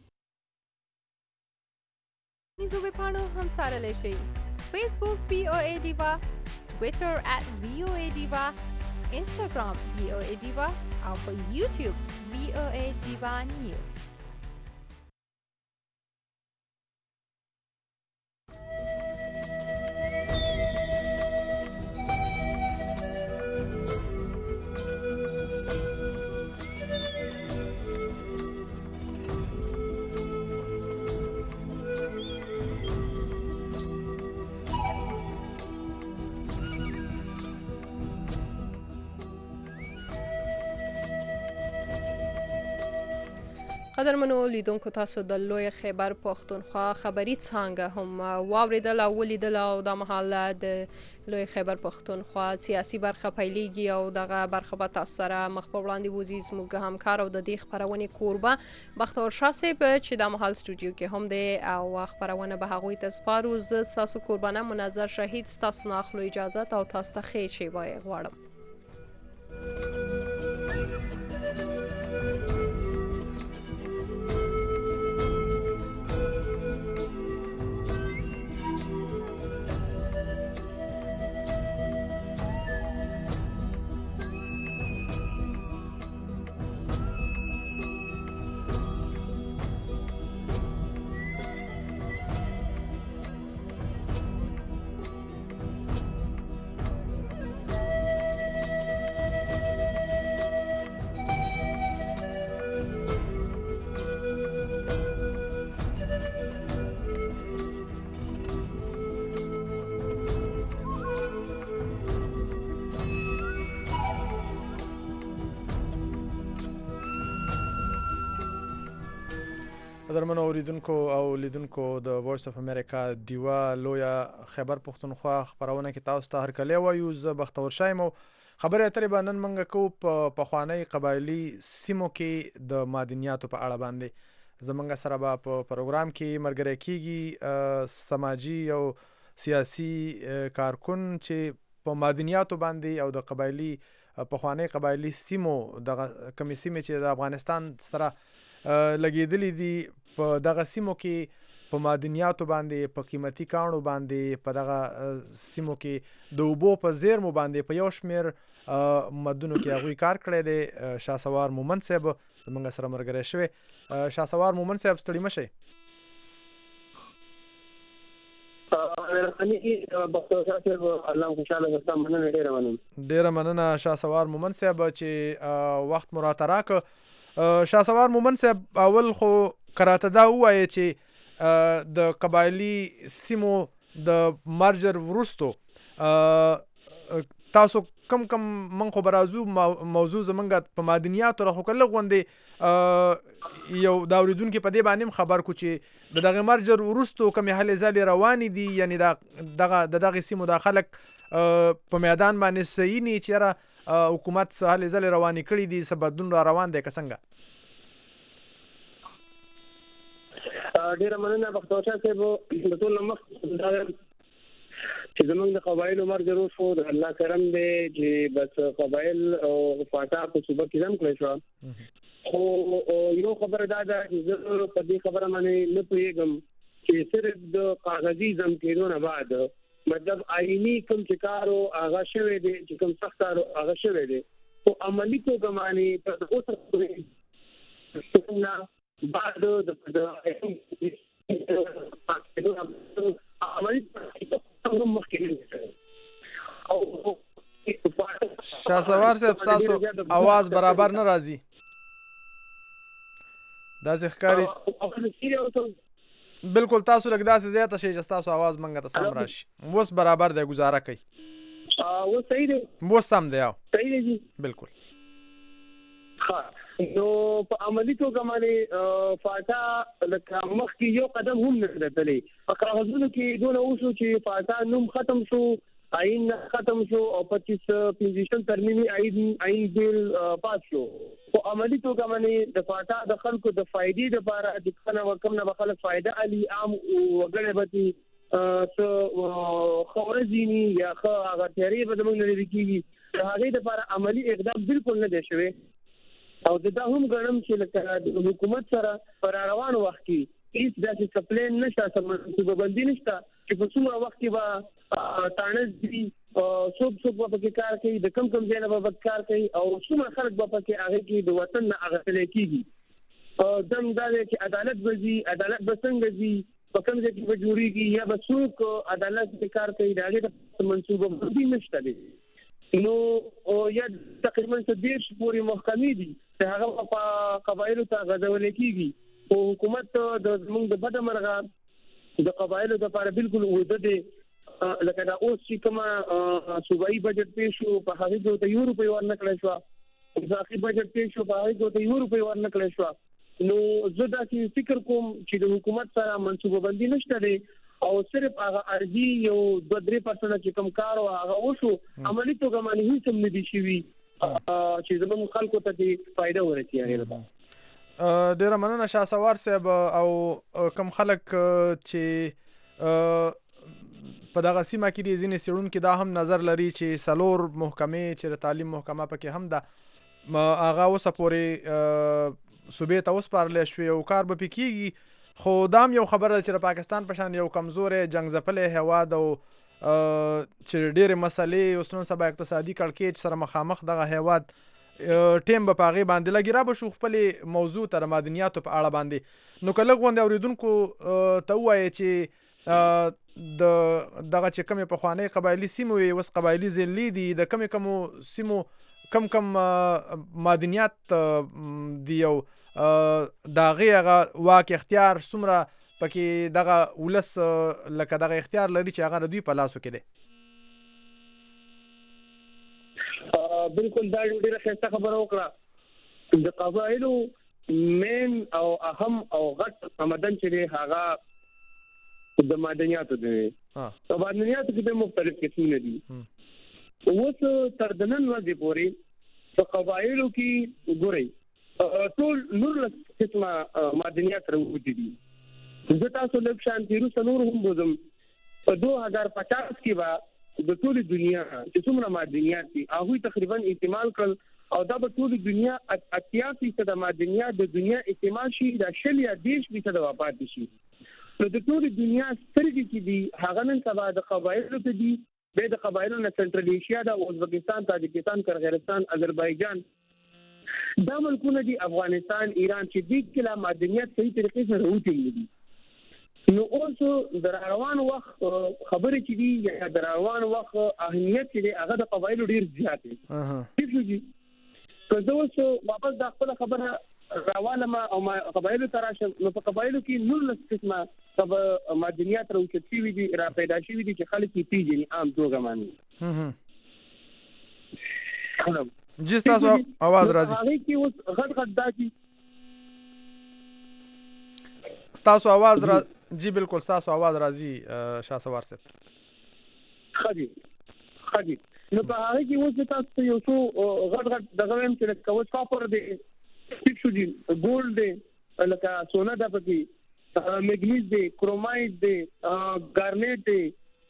نيزو بپاڼو هم سارلی شئ. فیسبوک وی او ای ډیوا، ټویټر ات وی او ای ډیوا، انسټاګرام وی او ای ډیوا او په یوټیوب وی او ای ډیوا نیوز. قدرمنو لیدونکو تاسو د لوی خیبر پښتونخوا خبري څانګه هم واوریدل او ولیدل او د مهال د لوی خیبر پښتونخوا سیاسي برخه پیلېږي او دغه برخه به تاسو سره مخ په وړاندې وزي زموږ همکار او د دې خبرونې کوربه بختور شاه صاحب چې د مهال سټوډیو کې هم دی او خبرونه به هغوی ته سپارو. زه ستاسو کوربانه منظر شهید ستاسو نه اخلو اجازت او تاسو ته ښې شیبه غواړم. درمنو اوریدونکو او لیدونکو د وایس اف امریکا دیوا لویا خبر پښتونخوا خبرونه کې تاسو ته هرکلی وایو. زه بختور شایم. خبرې اترې به نن موږ کوو په پخوانۍ قبایلي سیمو کې د معدنیاتو په اړه باندې. زموږ سره به په پروګرام کې ملګری کیږي سماجي او سیاسي کارکون چې په معدنیاتو باندې او د قبایلي پخوانۍ قبایلي سیمو د کمې سیمې چې د افغانستان سره لګېدلې دي په دغه سیمو کې په معدنیاتو باندې په قیمتي کاڼو باندې په دغه سیمو کې د اوبو په زیرمو باندې په یو شمېر مدونو کې هغوی کار کړی دی. شاسوار مومند صاحب زموږ سره ملګری شوی. شاسوار مومند صاحب ستړي مه شئ. ډېره مننه شاسوار مومند صاحب چې وخت مو راته راکړ. شاسوار مومند صاحب اول خو کراته دا ووایه چې د قبایلي سیمو د مرجر وروستو تاسو کم کم من خو برازو موضوع زمونږ په معدنیاتو را خو که لږ غوندې یو د اورېدونکي په دې باندې خبر کو چې د دغه مرجر وروستو کومې هلې ځلې روانې دي، یعنې دغه د دغې سیمو دا خلک په میدان باندې صحیح نه چېرې حکومت څه هلې ځلې روانې کړي دي، څه بدلون را روان دی که څنګه؟ ډېره مننه بختور شاه صاحب. د ټول نه مخکې چې زمونږ د قبایلو مرګ وشو د الله کرم دی چې بس قبایل او فاټا په صوبه کې ځم کړی شوه. خو یو خبره دا ده چې زه په دې خبره باندې نه پوهېږم چې صرف د کاغذي ځم کېدو نه بعد مطلب آئیني کوم چې کار و هغه شوی دی، چې کوم سخت کار و هغه شوی دی، خو عملي توګه باندې تر اوسه پورې نه بعد د عملي شاسوار صاحب تاسو आवाज برابر نه راځي. داسې ښکاري بالکل تاسو لږ داسې زیاته شئ چې تاسو आवाज منګه ته سم راشي. اوس برابر دی، گزاره کوي. اوس صحیح دی، اوس سم دی. صحیح دی جی بالکل. ها نو په عملي توګه باندې فاټا لکه مخکې یو قدم هم نه دی. په کاغذونو کې دونه وشو چې فاټا نوم ختم شو، آئین ختم شو او پچیس پنځویشتم ترمیمي آئین آئین بیل پاس شو. په عملي توګه باندې د فاټا د خلکو د فائدې لپاره د کنه وکم نه خلک فائدہ علي عام وګړي به څه خورزيني یا خو هغه تیاری به موږ لري کیږي هغه لپاره عملی اقدام بالکل نه دی شوی. او دا هم ګڼم چې لکه حکومت سره پر روان وخت کې هیڅ داسې سپلین نشته، منصوبه بندي نشته چې په څومره وخت کې به تانز دي، څوک څوک به پکې کار کوي، د کم کم ځای نه به کار کوي او څومره خلک به پکې هغه کې د وطن نه اغوستلی کېږي. دم دا دی چې عدالت به ځي، عدالت به څنګه ځي، په کوم ځای کې به جوړېږي یا به څوک عدالت کې کار کوي، د هغې د منصوبه بندي نشته دی. نو یا تقریبا څه دېرش پورې محکمې دي چې هغه په قبایلو ته غځولی کېږي. خو حکومت د زموږ د بده مرغه د قبایلو دپاره بالکل عهده دی. لکه دا اوس چې کومه صوبایي بجټ پیش شو په هغې کې ورته یو روپۍ ورنه کړی شوه، اضافي بجټ پیش شو په هغې کې ورته یو روپۍ ورنه کړی شوه. نو زه داسې فکر کوم چې د حکومت سره منصوبه بندي نشته دی او صرف هغه ارزي یو دوه درې پرسنټه چې کوم کار و هغه وشو، عملي توګه باندې هیڅ هم نه دي شوي چې زموږ خلکو ته دې فایده ورسي هغې لپاره. ډېره مننه شاسوار صاحب. او کوم خلک چې په دغه سیمه کې دي ځینې څېړونکي دا هم نظر لري چې څلور محکمې چې د تعلیم محکمه پکې هم ده هغه اوسه پورې صوبې ته وسپارلی شوې او کار به پې کېږي. خو دا هم یو خبره ده چې د پاکستان په شان یو کمزوری جنګ ځپلی هیواد او چې ډېرې مسلې اوس نن سبا اقتصادي کړکېچ سره مخامخ دغه هیواد ټیم به په هغې باندې لګي. را به شو خپلې موضوع ته د معدنیاتو په اړه باندې نو که لږ غوندې اورېدونکو ته ووایې چې د دغه چې کومې پخوانۍ قبایلي سیمې وې اوس قبایلي ضلعې دي، د کومې کومو سیمو کم کم معدنیات دي او د هغې هغه واک اختیار څومره پکې دغه ولس لکه دغه اختیار لري چې هغه د دوی په لاسو کې دی؟ بالکل دا ډېره ښایسته خبره وکړه. د قبایلو مین او اهم او غټ آمدن چې هغه د معدنیاتو دی. او معدنیاتو کې د مختلف قسمونه دي. اوس تر د نن ورځې پورې په قبایلو کې ګورئ ټول نور قسمه معدنیات راوځي دي. زه تاسو لږ شان تیرو سنور هم بوزم په دوه هزار پچاس کې به د ټول دنیا چې څومره معدنیات دي هغه تقریبا استعمال کړل او دا په ټول دنیا اتیا فیصد معدنیات د دنیا استعمال شي د شل یا دیش فیصد واپات شي. نو د ټول دنیا سترګې چې دي هغه نن سبا د قبایلو ته دي، به د قبایلو نه سنټرل ایشیا د ازبکستان، تاجکستان، قرغیزستان، آذربایجان دا ملکونه دي، افغانستان، ایران چې دې کله معدنیات صحیح طریقې سره راوځي دي. نو اوس د روان وخت خبرې چې دي یا د روان وخت اهمیت چې دی هغه د قبایلو ډیر زیات دی. څه شي که زه اوس واپس د خپل خبره راوالم او قبایلو ته راشم، نو په قبایلو کې نولس قسمه معدنیات راوچت شوي دي، را پیدا شوي دي چې خلک یې پیژني عام توګه ماني. جی ستاسو اواز راځي. هغه کې اوس غټ غټ دا چې ستاسو اواز را جی بالکل ستاسو اواز راځي شاه سوار صاحب. خدي خدي نو په هغه کې اوس تاسو یو څو غټ غټ دغه هم چې کوڅ کاپر دی، ټیک دی، ګولډ دی، لکه سونا د پکې، میګنیز دی، کرومایډ دی، ګارنیټ دی،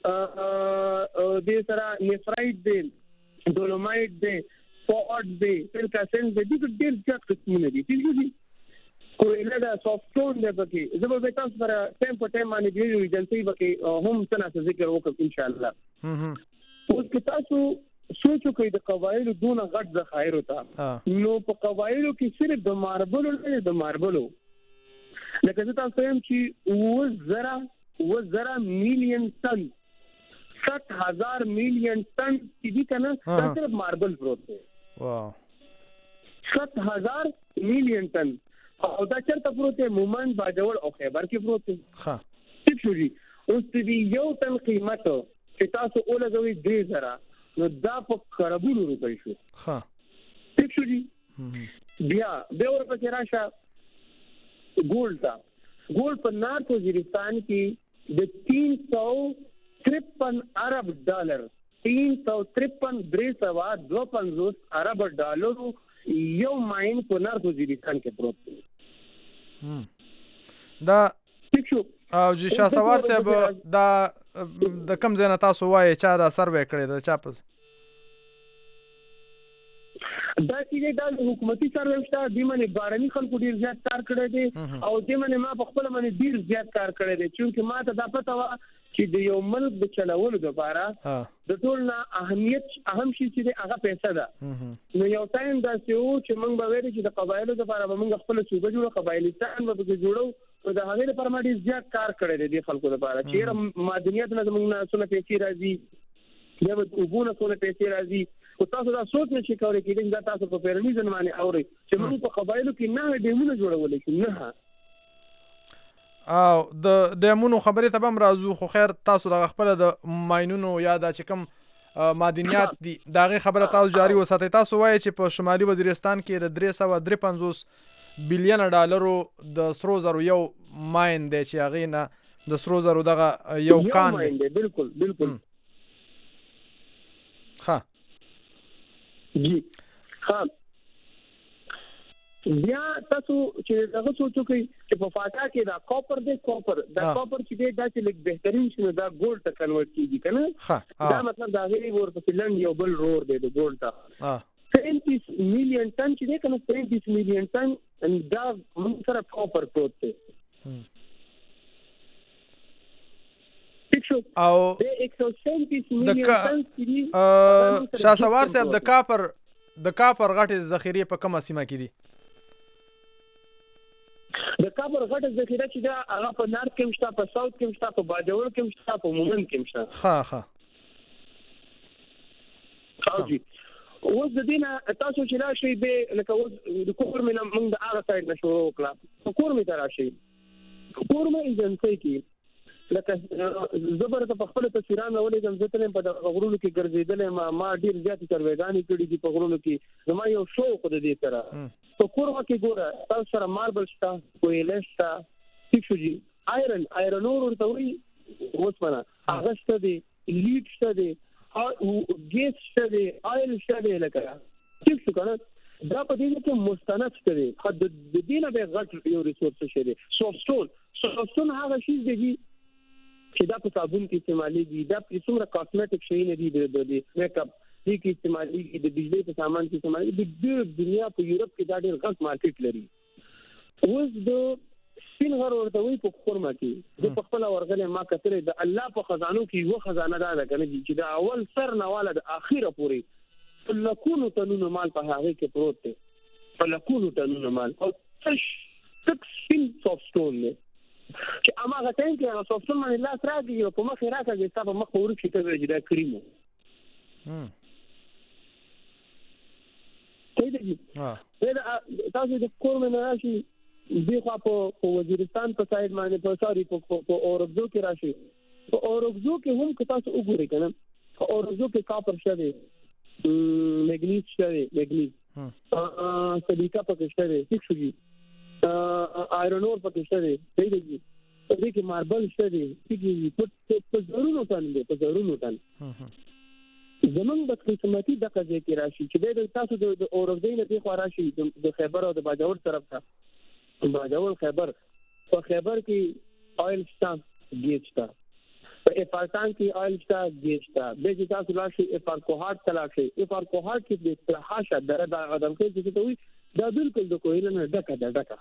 د سره نیفرایټ دی، ډولومایټ دی، فورډ دی، سلکاسن دی، د ډېر ځات قسمونه دي. ټیک دی کویله دا سافټ سټون دی پکې. زه به تاسو سره ټایم په ټایم باندې دی ایجنسی پکې هم څه ذکر وکړم ان شاء الله. اوس که تاسو سوچ وکړئ د قبایلو دونه غټ ذخایر وتا، نو په قبایلو کې صرف د ماربلو نه د ماربلو لکه زه تاسو هم چې اوه زره اوه زره میلیون ټن سات هزار میلیون ټن چې دي کنه دا صرف ماربل پروت دی. واو سات هزار میلیون ټن او دا چرته پروت دی؟ مومند، باجوړ او خیبر کې پروت دی. ښه ټیک شو جی. اوس دې یو ټن قیمت چې تاسو ولګوي درې زره، نو دا په کربونو روپۍ شو. ښه ټیک شو جی. بیا بیا ورپسې راشه ګولډ ته. ګولډ په نارت وزیرستان کې د تین سو ترپن ارب ډالر تین سو ترپن درې سوه دوه پنځوس ارب ډالرو یو ماین په نارت وزیرستان کې پروت دی. دا او جی شاه سوار صاحب دا د کوم ځای نه تاسو وایي چا دا سروې کړی دی؟ چا په دا چې دا حکومتي سروې شته، دې باندې بارني خلکو ډیر زیات کار کړی دی او دې باندې ما په خپل باندې ډیر زیات کار کړی دی، چې ما ته دا پته وه چې د یو ملک د چلولو لپاره د ټول نه اهمیت اهم شي چې هغه پیسې ده. نو یو ټایم دا چې و چې موږ به ویل چې د قبایلو لپاره به موږ خپل صوبه جوړو، قبایلستان به پکې جوړو، نو د هغې لپاره ما ډېر زیات کار کړی دی دې خلکو لپاره چې یاره معدنیات نه زموږ نه څونه پیسې راځي، بیا به اوبو نه څونه پیسې راځي. خو تاسو دا سوچ نه شئ کولی کېدای دا تاسو په پیرنیزم باندې اورئ چې موږ په قبایلو کې نه ډیمونه جوړولی شو. نه او د ډیمونو خبرې ته به هم راځو، خو خیر تاسو د خپله د ماینونو یا دا چې کوم معدنیات دي د هغې خبره تاسو جاري وساتئ. تاسو وایئ چې په شمالي وزیرستان کې د درې سوه درې پنځوس بیلیونه ډالرو د سرو زرو یو ماین دی چې هغې نه د سرو زرو دغه یو کان دی. بالکل بالکل. ښه جی ښه. بیا تاسو چې دغه سوچ وکړئ چې په فاټا کې دا کاپر دی، کاپر دا کاپر چې دی دا چې لږ بهترین شي نو دا ګولډ ته کنورټ کېږي که نه؟ دا مطلب د هغې ورپسې لنډ یو بل رور دی د ګولډ ته. سینتیس میلیون ټن چې دی که نه، سینتیس میلیون ټن دا موږ سره کاپر پروت دی. او شاه سوار صاحب د کاپر د کاپر غټې ذخیرې په کومه سیمه کې دي؟ د کاپر غټه ذخیره چې دا هغه په نارت کې شته، په ساوث کې شته، په باجوړ کې شته، په مومند کې شته. ښه ښه. اوس د دې نه تاسو چې راشئ به لکه اوس د کورمې نه موږ د هغه سایډ نه شروع وکړه، په کورمې ته راشئ. په کورمې ایجنسۍ کې لکه زبر ته په خپل تصویرانه ولې کوم ځکه په غرونو کې ګرځیدل ما ما ډیر زیات سروېګانی کړي دي په غرونو کې زما یو شوق د دې سره په کورما کې ګوره تاسو سره ماربل شته کویل شته څه شي آیرن آیرن اور ورته وي اوسمنه هغه شته دي لیډ شته دي او ګیس شته دي آیل شته دي لکه څه څه کنه دا په دې کې مستند شته خو د دې نه به غټ یو ریسورس شته سافت سټون سافت سټون هغه شی دی چې دا په صابون کې استعمالېږي دا په څومره کاسمیټک شي نه دي د میک اپ دي کې استعمالېږي د بجلی په سامان کې استعمالېږي د دنیا په یورپ کې دا ډېر غټ مارکیټ لري اوس د سپین غر ورته وي په خورما کې د خپل ورغله ما کتره د الله په خزانو کې یو خزانه ده کنه چې د اول سر نه والا د اخیره پوري لکونو تنونو مال په هغه کې پروت دی په لکونو تنونو مال او تش تک سپین سافت سټون دی چې اما غټین کې هغه سافت سټون باندې لاس راځي او په مخ راځي چې په مخ ورکی ته وځي دا کریمو هم ته دې ها تاسو د کورمه نه راشي دی خو په وزیرستان په سایډ باندې په ساري په اورګزو کې راشي په اورګزو کې هم که تاسو وګورئ کنه په اورګزو کې کاپر شته مګنیز شته مګنیز ا سلیکا پکې شته څه شي آیرن اور پکې شته صحیح دی په دې کې ماربل شته چې په په ضرورو باندې په ضرورو باندې زمون د قسمتي د قضیه کې راشي چې د تاسو د اورګزو نه خو راشي د خیبر او د باجوړ طرف ته باجوړ خیبر په خیبر کې آیل شته ګیج شته په افغانستان کې آیل شته ګیج شته به چې تاسو راشي افارکوهات تلاشي افارکوهات کې د استراحه دره د ادم کې چې ته وي دا بالکل د کویل نه ډکه ده ډکه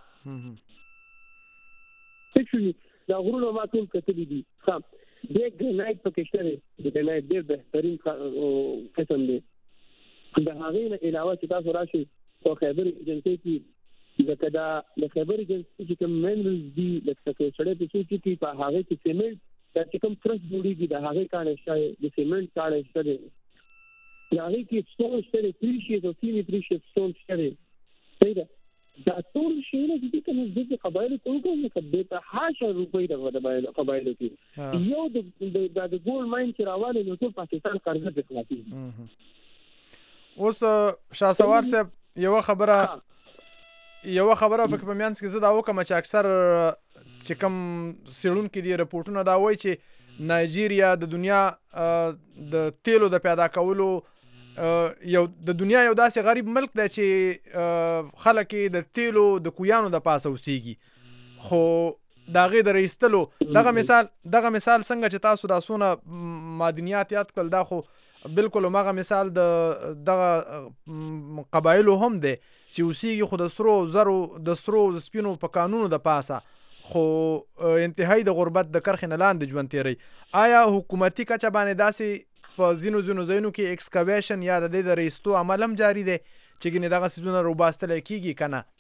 څه دا غرونه ما ټول کتلې دي ها د ګرنایټ پکې شته د ګرنایټ ډېر بهترین قسم دی د هغې نه علاوه چې تاسو راشي په خیبر ایجنسي کې ځکه دا د خیبر ایجنسي چې کوم منرلز دي لکه سړی په څه کې په هغه کې سیمنټ دا چې کوم فرش جوړیږي د هغه کانه شای د سیمنټ کانه شته د هغه کې سټون شته پریشیس او سیمی پریشیس سټون شته صحیح ده دا ټول شی نه دي کوم د قبایلو ټول کوم څه د هاشه روپۍ د قبایلو کې یو د د ګول ماین چې راواله نو ټول پاکستان قرضه د خلاصي اوس شاسوار صاحب یو خبره یو خبره په میانس کې زه دا وکم چې اکثر چې کوم سیړون کې دی رپورټونه دا وایي چې نایجیریا د دنیا د تیلو د پیدا کولو یو د دنیا یو داسې غریب ملک دی چې خلک د تیلو د کویانو د پاسه اوسېږي خو د هغې د رایستلو دغه مثال دغه مثال څنګه چې تاسو دا څونه معدنیات یاد کړل دا خو بالکل هماغه مثال د دغه قبایلو هم دی چې اوسېږي خو د سرو زرو د سرو سپینو په قانونو د پاسه خو انتهایی د غربت د کرخې نه لاندې ژوند تیری آیا حکومتي کچه باندې داسې په ځینو ځینو ځایونو کې ایکسکاویشن یا د دې د رایستو عمل هم جاري دی چې ګینې دغه څیزونه روباستلی کېږي که نه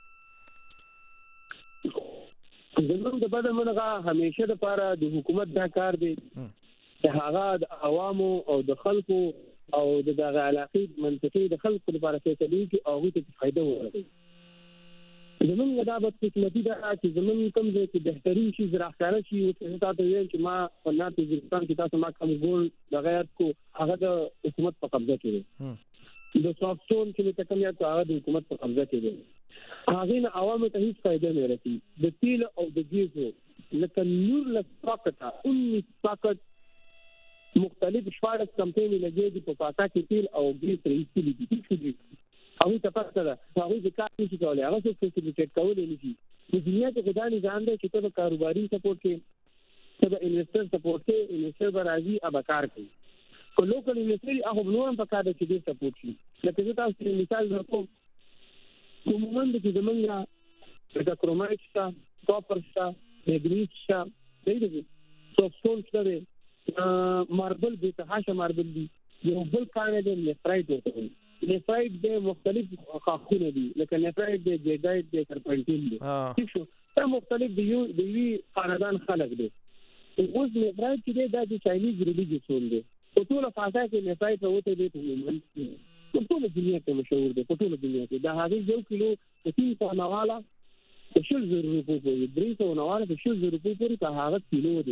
زموږ د بده منغه همیشه دپاره د حکومت دا کار دی چې هغه د عوامو او د خلکو او د دغه علاقې منطقې د خلکو لپاره فیصلې وکړي او هغوی ته فایده ورکړي زمونږ دا بدقسمتي ده چې زمونږ کوم ځای کې بهترین شي راښکاره شي اوس زه تاته ویل چې ما په نارت وزیرستان کې تاسو ما کوم ګول دغه یاد کو هغه د حکومت په قبضه کې دی د سافت سټون چې مې کوم یاد هغه د حکومت په قبضه کې دی هغې نه عوامو ته هېڅ فایده نه رسي د تیل او د ګیزو لکه نورلس پاکټه انیس پاکټ مختلف شپاړس کمپنۍ لګېږي دي په پاکا کې تیل او ګیز ایستلي دي ټیک دي هغوی ته پته ده هغوی د کار نشي کولی هغه څوک فیسیلیټیټ کولی نشي په دنیا کې خو دا نظام دی چې ته به کاروباري سپورټ کې ته به انویسټر سپورټ کې انویسټر به راځي او به کار کوي خو لوکل انویسټر هغه به نور هم په کار دی چې ډېر سپورټ شي لکه زه تاسو ته مثال درکوم عموما د چې زمونږ لکه کرومایټ شته کاپر شته مګنیز شته صحیح دی سافت سټون شته دی ماربل دی تحاشه ماربل دی یو بل کانه دی نیفرایټ ورته وایي نیفرایټ د مختلف خاخونه دي لکه نیفرایټ د جیډایټ د سرپنټین دي ٹھیک شو دا مختلف د یو د وی خاندان خلک دي اوس نیفرایټ چې دا د چاینیز ریلیجیسون دي په ټول فاسا کې نیفرایټ وته دي په ټول دنیا کې مشهور دي په ټول دنیا کې دا هغه یو کیلو د تین سو نواله د شل زر روپو پورې درې سو نواله د شل زر روپو پورې ته هغه کیلو دي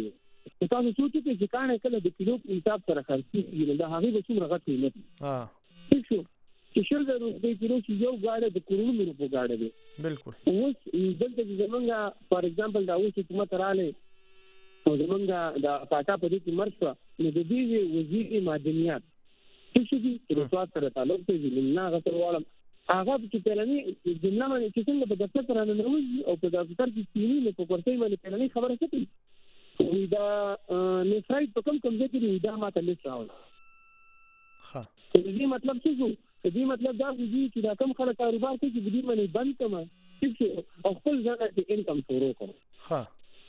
تاسو سوچ کې چې کانه کله د کیلو په حساب سره خرڅېږي نو دا هغه به څومره غټ قیمت ها شو چې شل زره روپۍ کیلو چې یو گاډه د کروڑونو روپو گاډه دی بالکل اوس دلته زمونږ فار ایگزامپل دا اوس حکومت رااله او زمونږ د پاټا په دې کې مرسته نو د دې وزیر معدنیات څه دي چې تاسو سره تعلق لري نه غوښتل وایم هغه چې پلاني جمله باندې چې څنګه په دفتر سره نه وځي او په دفتر کې سینې نه په ورته باندې پلاني خبره کوي وي دا نه فرایډ په کوم کوم ځای کې دا ماته لیست راوړل ها دې مطلب څه شو دې مطلب دا دی چې دا کوم خلک کاروبار کوي چې دې باندې بند کما چې او خپل ځای ته انکم شروع کړي ها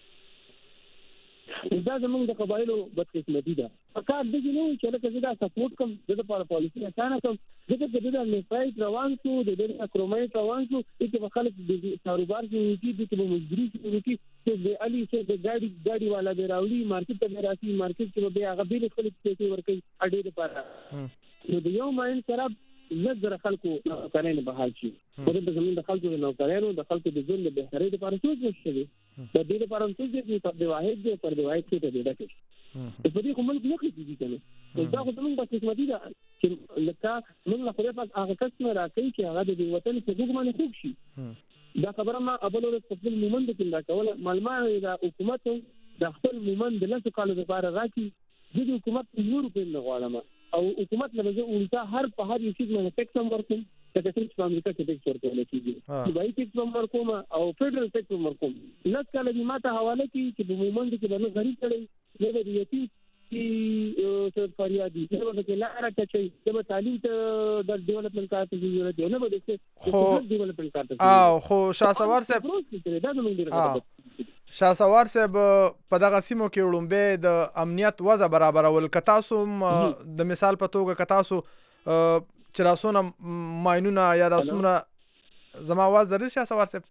دا زمونږ د قبایلو بدقسمتي ده فقط دغه نو چې لکه زه دا سپورټ کوم د لپاره پالیسي اسانه کوم دغه د دې نه فایټ روان شو د دې اکرومایټ روان شو چې خلک د کاروبار کې چې د مزدوري کې چې د علي چې د ګاډي ګاډي والا به راولي مارکیټ ته راځي مارکیټ کې به هغه بیل خلک پیسې ورکړي اډې لپاره نو د یو ماین سره زر خلکو کارونه بحال شي په دې زمين د خلکو نو کارونه د خلکو د ژوند د بهترۍ لپاره څه وشي د دې لپاره څه چې په دی واحد دی پر دی واحد څه دی دا کې په دې کوم نه کېږي کنه دا خو زموږ د قسمتي ده چې لکه موږ له خپل پاک هغه کس نه راکې چې هغه د وطن په حقوق باندې خوب شي دا خبره ما اول ورځ په خپل مومند کې دا کوله معلومه د حکومت د خپل مومند له څه کال لپاره راکې د حکومت نور په نه غواړم او حکومت له وجه الټا هر په هر یو شي باندې ټیکس هم ورکوم چې څنګه په امریکا کې ټیکس ورکول کېږي دوی ټیکس هم ورکوم او فدرال ټیکس هم ورکوم لږ کله دې ماته حواله کی چې په مومند کې باندې غریب کړي نه دی یتي چې څه فریادي چې ورته لاره چې د تعلیم ته د ډیولپمنٹ کار ته ضرورت دی نه به د خو ډیولپمنٹ کار ته او خو شاسوار صاحب دا زموږ شاسوار صاحب په دغه سیمو کې وړومبه د امنیت وضع برابرول کتا سو د مثال په توګه کتا سو چې راسونه ماينونه یا د سمره زما आवाज درې شاسوار صاحب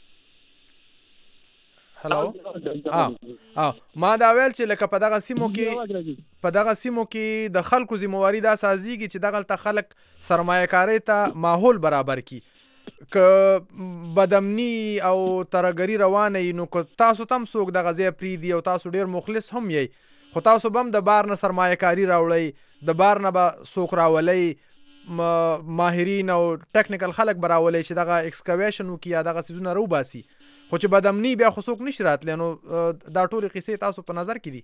هلو اه ما دا ویل چې لکه په دغه سیمو کې په دغه سیمو کې د خلکو ذمہواری دا سازيږي چې دغه خلک سرمایه‌کاري ته ماحول برابر کړي که بدامنی او ترګری روانه نو که تاسو تم څوک د غزې پری دی او تاسو ډیر مخلص هم یې خو تاسو بم د بار نه سرمایه‌کاري راوړی د بار نه به څوک راولي ماهرین او ټیکنیکل خلک براولي چې دغه ایکسکاویشن وکي یا دغه سيزونه روباسي خو چې بدامنی بیا خو څوک نشي راتلی نو دا ټول قصې تاسو په نظر کې دي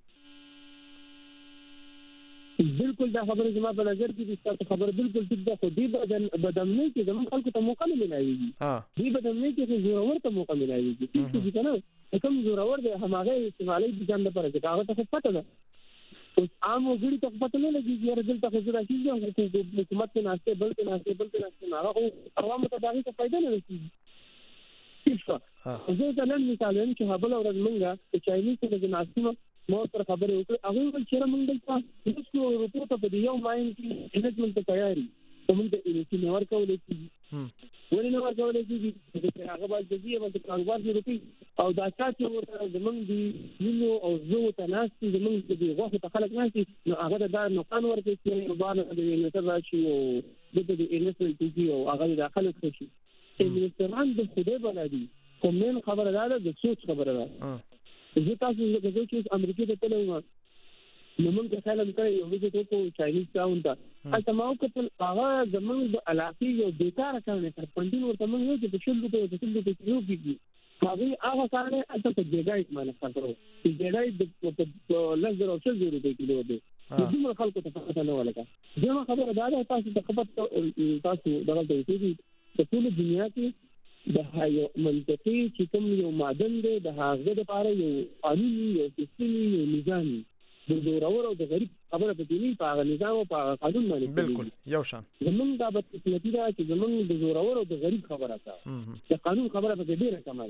بالکل دا خبره زما په نظر کې دي تاسو خبره بالکل ټیک ده خو دې بدن بدامنی کې زموږ خلکو ته موقع نه ملایوي دې بدامنی کې زورور ته موقع ملایوي چې کنه کوم زورور دی هماغه استعمالي د ځان لپاره چې هغه ته پته ده اوس عام وګړي ته پته نه لګي چې رجل ته خزر شي چې حکومت نه ناشته بل ته ناشته بل ته ناشته هغه عوامو ته دغه څه فائدہ نه رسیږي څه زه ځان مثال یم چې هبل اورل منګه چې چایني څه د ناشته مو سره خبرې وکړې هغه ول چې موږ دلته هیڅ رپورټ په دې یو ماین کې انټرنیشنل ته تیاری کوم ته چې نور کولې چې ولې نور کولې چې هغه باندې چې یو څه کاروبار دی روپی او دا چې ورته زمونږ دی نو او زه ته ناشتي زمونږ دی غوښه ته خلک ناشتي نو هغه دا نقصان ورته چې باندې د انټر راشي او د دې انټرنیشنل ټي او هغه د خلک شي انګلیسان د خوده بلدي کومن خبره ده د سوچ خبره ده زه تاسو زه چې امریکا ته تلم نو موږ ته خیال کوي یو څه ته چاینیز ټاون ته اته ما وکړل هغه زموږ د علاقې یو بیکاره کارونه تر پندین ورته موږ یو چې شل ته د شل ته یو کیږي هغه هغه کارونه اته ته جګای معنی خبرو چې جګای د لږ او څه ضرورت دی کیلو دی دومره خلکو ته پته نه ولګا زما خبره دا ده تاسو ته خبر تاسو دغه ته چې په ټول دنیا کې د یو منطقي چې کوم یو معدن دی د هغه لپاره یو قانوني یو سیستمي یو نظام د زورور او د غریب خبره په دې نه په نظام او په قانون باندې بالکل یو شان زمونږ د بدقسمتي ده چې زمونږ د زورور او د غریب خبره ده د قانون خبره په ډیره کمه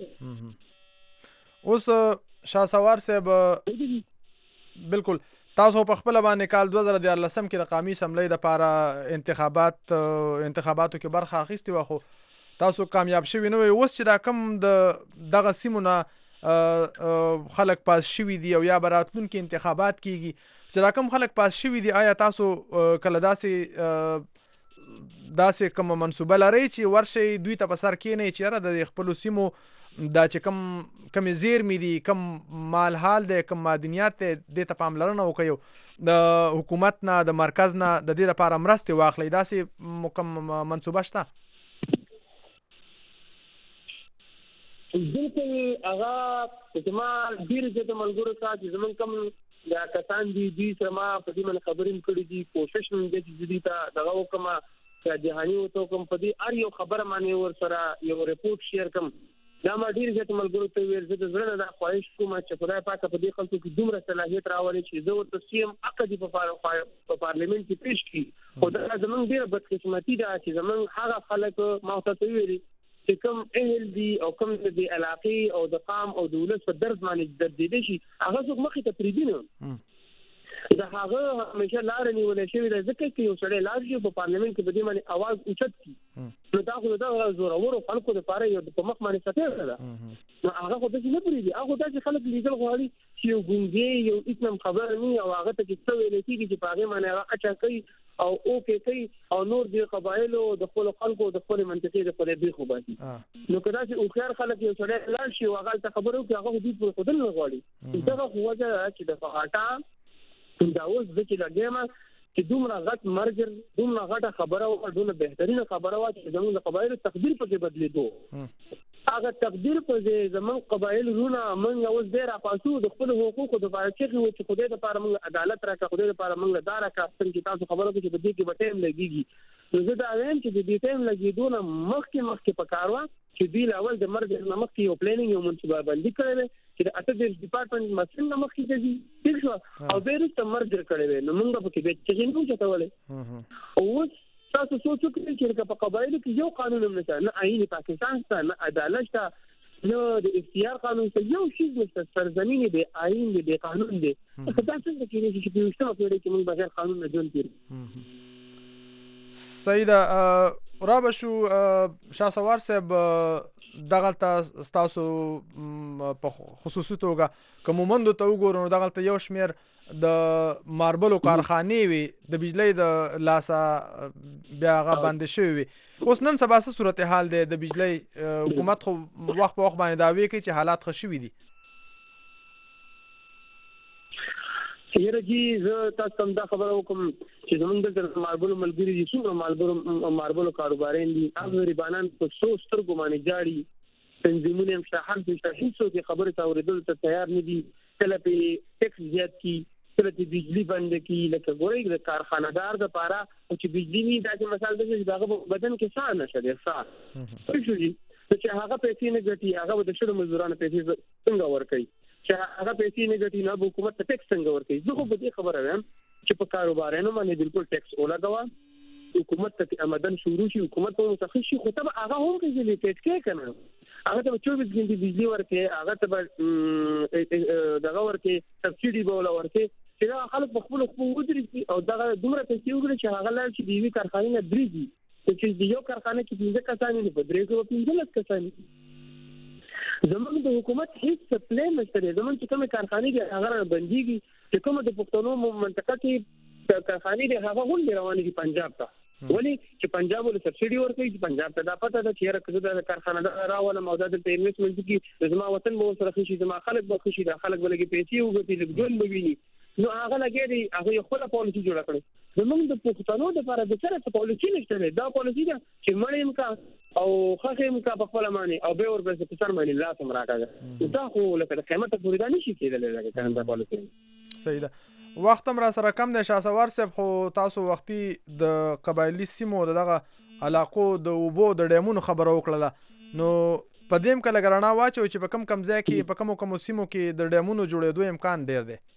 ده اوس شاسوار صاحب بالکل تاسو په خپل باندې کال دوه زره دیارلسم کې د قومي اسمبلی لپاره انتخابات انتخاباتو کې برخه اخیستې و خو تاسو کامیاب شوی نه وي اوس چې دا کم د دغه سیمونه خلک پاس شوی دي او یا براتلون کې انتخابات کیږي چې دا کم خلک پاس شوی دي آیا تاسو کله داسې داسې کوم منسوبه لري چې ورشي دوی ته په سر کې نه چې را د خپل سیمو دا چې کم کم زیرمې دي کم مال حال دی کم معدنیات دی دې ته پاملرنه وکړي د حکومت نه د مرکز نه د دې لپاره مرستې واخلي داسې کوم منصوبه شته؟ بالکل هغه چې ما ډېر زیات ملګرو ته چې زمونږ کوم دا کسان دي دوی سره ما په دې باندې خبرې کړې دي کوشش مې وکړې چې دوی ته دغه وکړم چې جهاني وته کوم په دې هر یو خبره باندې ورسره یو رپورټ شیر کوم دا ما ډېر زیات ملګرو ته ویل چې زړه نه دا خواهش کوم چې خدای پاک په دې خلکو کې دومره صلاحیت راولي چې زه ورته سیم عقدي په پارلیمنت کې پیش کړي خو دا زمونږ ډېره بدقسمتي ده چې زمونږ هغه خلک ما ته ویلي چې کوم اهل دي او کوم د علاقې او د قام او د ولس په درد باندې درد دي شي هغه څوک مخې ته پریدي نه دا هغه همیشه لار نیولې شوی د ځکه چې یو سړی لار شي په پارلیمنت کې به دې باندې आवाज اوچت کی نو دا خو دا زورور خلکو لپاره یو په مخ باندې ستاره ده نو هغه خو د نه پریدي هغه د خلک لیدل غواړي چې یو ګونګي یو اسلام خبر نه او هغه ته چې څه ویل کېږي چې پاغه باندې هغه اچا کوي او اوکې کوي او نور دی قبایل او د خپل خلکو د خپل منطقې د خپل بي خو باندې نو کدا چې او خیر خلک یو سړی لار شي او هغه ته خبرو کې هغه دې په خودل نه غواړي دا خو وجه چې د فقاټا دا اوس د چې لګیما چې دومره غټ مرګ دومره غټه خبره او دومره بهترینه خبره وا چې زموږ د قبایل تقدیر په بدلیدو هغه تقدیر په زموږ قبایل رونه موږ اوس ډیر افاسو د خپل حقوقو د لپاره چې خدای د لپاره موږ عدالت راکړه خدای د لپاره موږ دارا کا څنګه تاسو خبره کوي چې په دې کې به ټیم لګيږي نو زه دا وایم چې د دې ټیم لګیدونه مخکې مخکې پکاروا چې دی لاول د مرګ نه مخکې یو پلانینګ یو منصوبه باندې کړی چې د اته د ډپارټمنټ مسئله نه مخکې کېږي ٹھیک شو او به رسته مرګ کړی نو موږ په کې به چې نو چتاولې او تاسو سوچ وکړئ چې په قبایلو کې یو قانون هم نشته نه آئین پاکستان شته نه عدالت شته نو د اختیار قانون څه یو شی نشته سرزمین دی آئین دی قانون دی دا څنګه کېږي چې په یوشته په کې موږ بغیر قانون نه جون کړو سیده رابشو شاسوار صاحب دغلته تاسو په خصوصي توګه کومومندو ته وګورئ نو دغلته یو شمیر د ماربلو کارخانې وي د بجلی د لاسه بیا هغه بند شوی وي اوس نن سبا څه صورتحال دی د بجلی حکومت خو وخت په وخت باندې دعوی کوي چې حالات ښه شوي دي یره جی زه تاسو ته دا خبره وکم چې زمونږ د ماربلو ملګری دي څومره ماربلو ماربلو کاروبارین دي هغه ریبانان په څو سترګو باندې جاړي تنظیمونه هم شهر د هیڅ خبره ته اوریدل ته تیار نه دي کله په ټیکس زیات کی کله چې بجلی بند کی لکه ګورې د کارخانه‌دار د پاره او چې بجلی نه داسې مثال دی چې دغه بدن کې څه نشه دی څه څه چې هغه پیسې نه ګټي هغه د شړو مزدورانو پیسې څنګه ورکړي چې هغه پیسې نه ګټي نه حکومت ته ټیکس څنګه ورکړي زه خو په دې خبره وایم چې په کاروبارونو باندې بالکل ټیکس ولګوا حکومت ته آمدن شروع شي حکومت ته متخصص شي خو ته هغه هم کې لیکټ کې کنه هغه ته چوبیس غنټې بجلی ورکې هغه ته دغه ورکې سبسيډي بوله ورکې چې دا خلک په خپل خپل ودرېږي او دا دومره پیسې وګړي چې هغه لار چې دی وی کارخانه نه درېږي چې د یو کارخانه کې پنځه کسان نه په درې کې پنځه کسان زموږ د حکومت هیڅ پلان نشته زموږ چې کومه کارخانه کې هغه بنديږي چې کومه د پښتنو منطقه کې کارخانه دی هغه هم روانه دي پنجاب ته ولی چې پنجاب ول سبسيډي ورکړي چې پنجاب ته دا پته ده چې راکړه د کارخانه دا راول موده د انویسټمنت کې زما وطن به سره خوشي زما خلک به خوشي د خلک ولګي پیسې وګټي لګون بوي نو هغه لګي هغه خپل پالیسي جوړ کړي زموږ د پښتنو لپاره د سره پالیسي نشته دا پالیسي ده چې مړیم کا او خخیم کا په خپل معنی او به ور په سر باندې لاس هم راکاږي دا خو لکه قیمت پورې دا نشي کېدل لکه څنګه پالیسي صحیح ده وخت هم را سره کم دی شاسوار صاحب خو تاسو وختي د قبایلی سیمو دغه علاقو د وبو د ډیمونو خبره وکړه نو په دیم کله ګرنا واچو چې په کم کم ځای کې په کم کم سیمو کې د ډیمونو جوړېدو امکان ډیر دی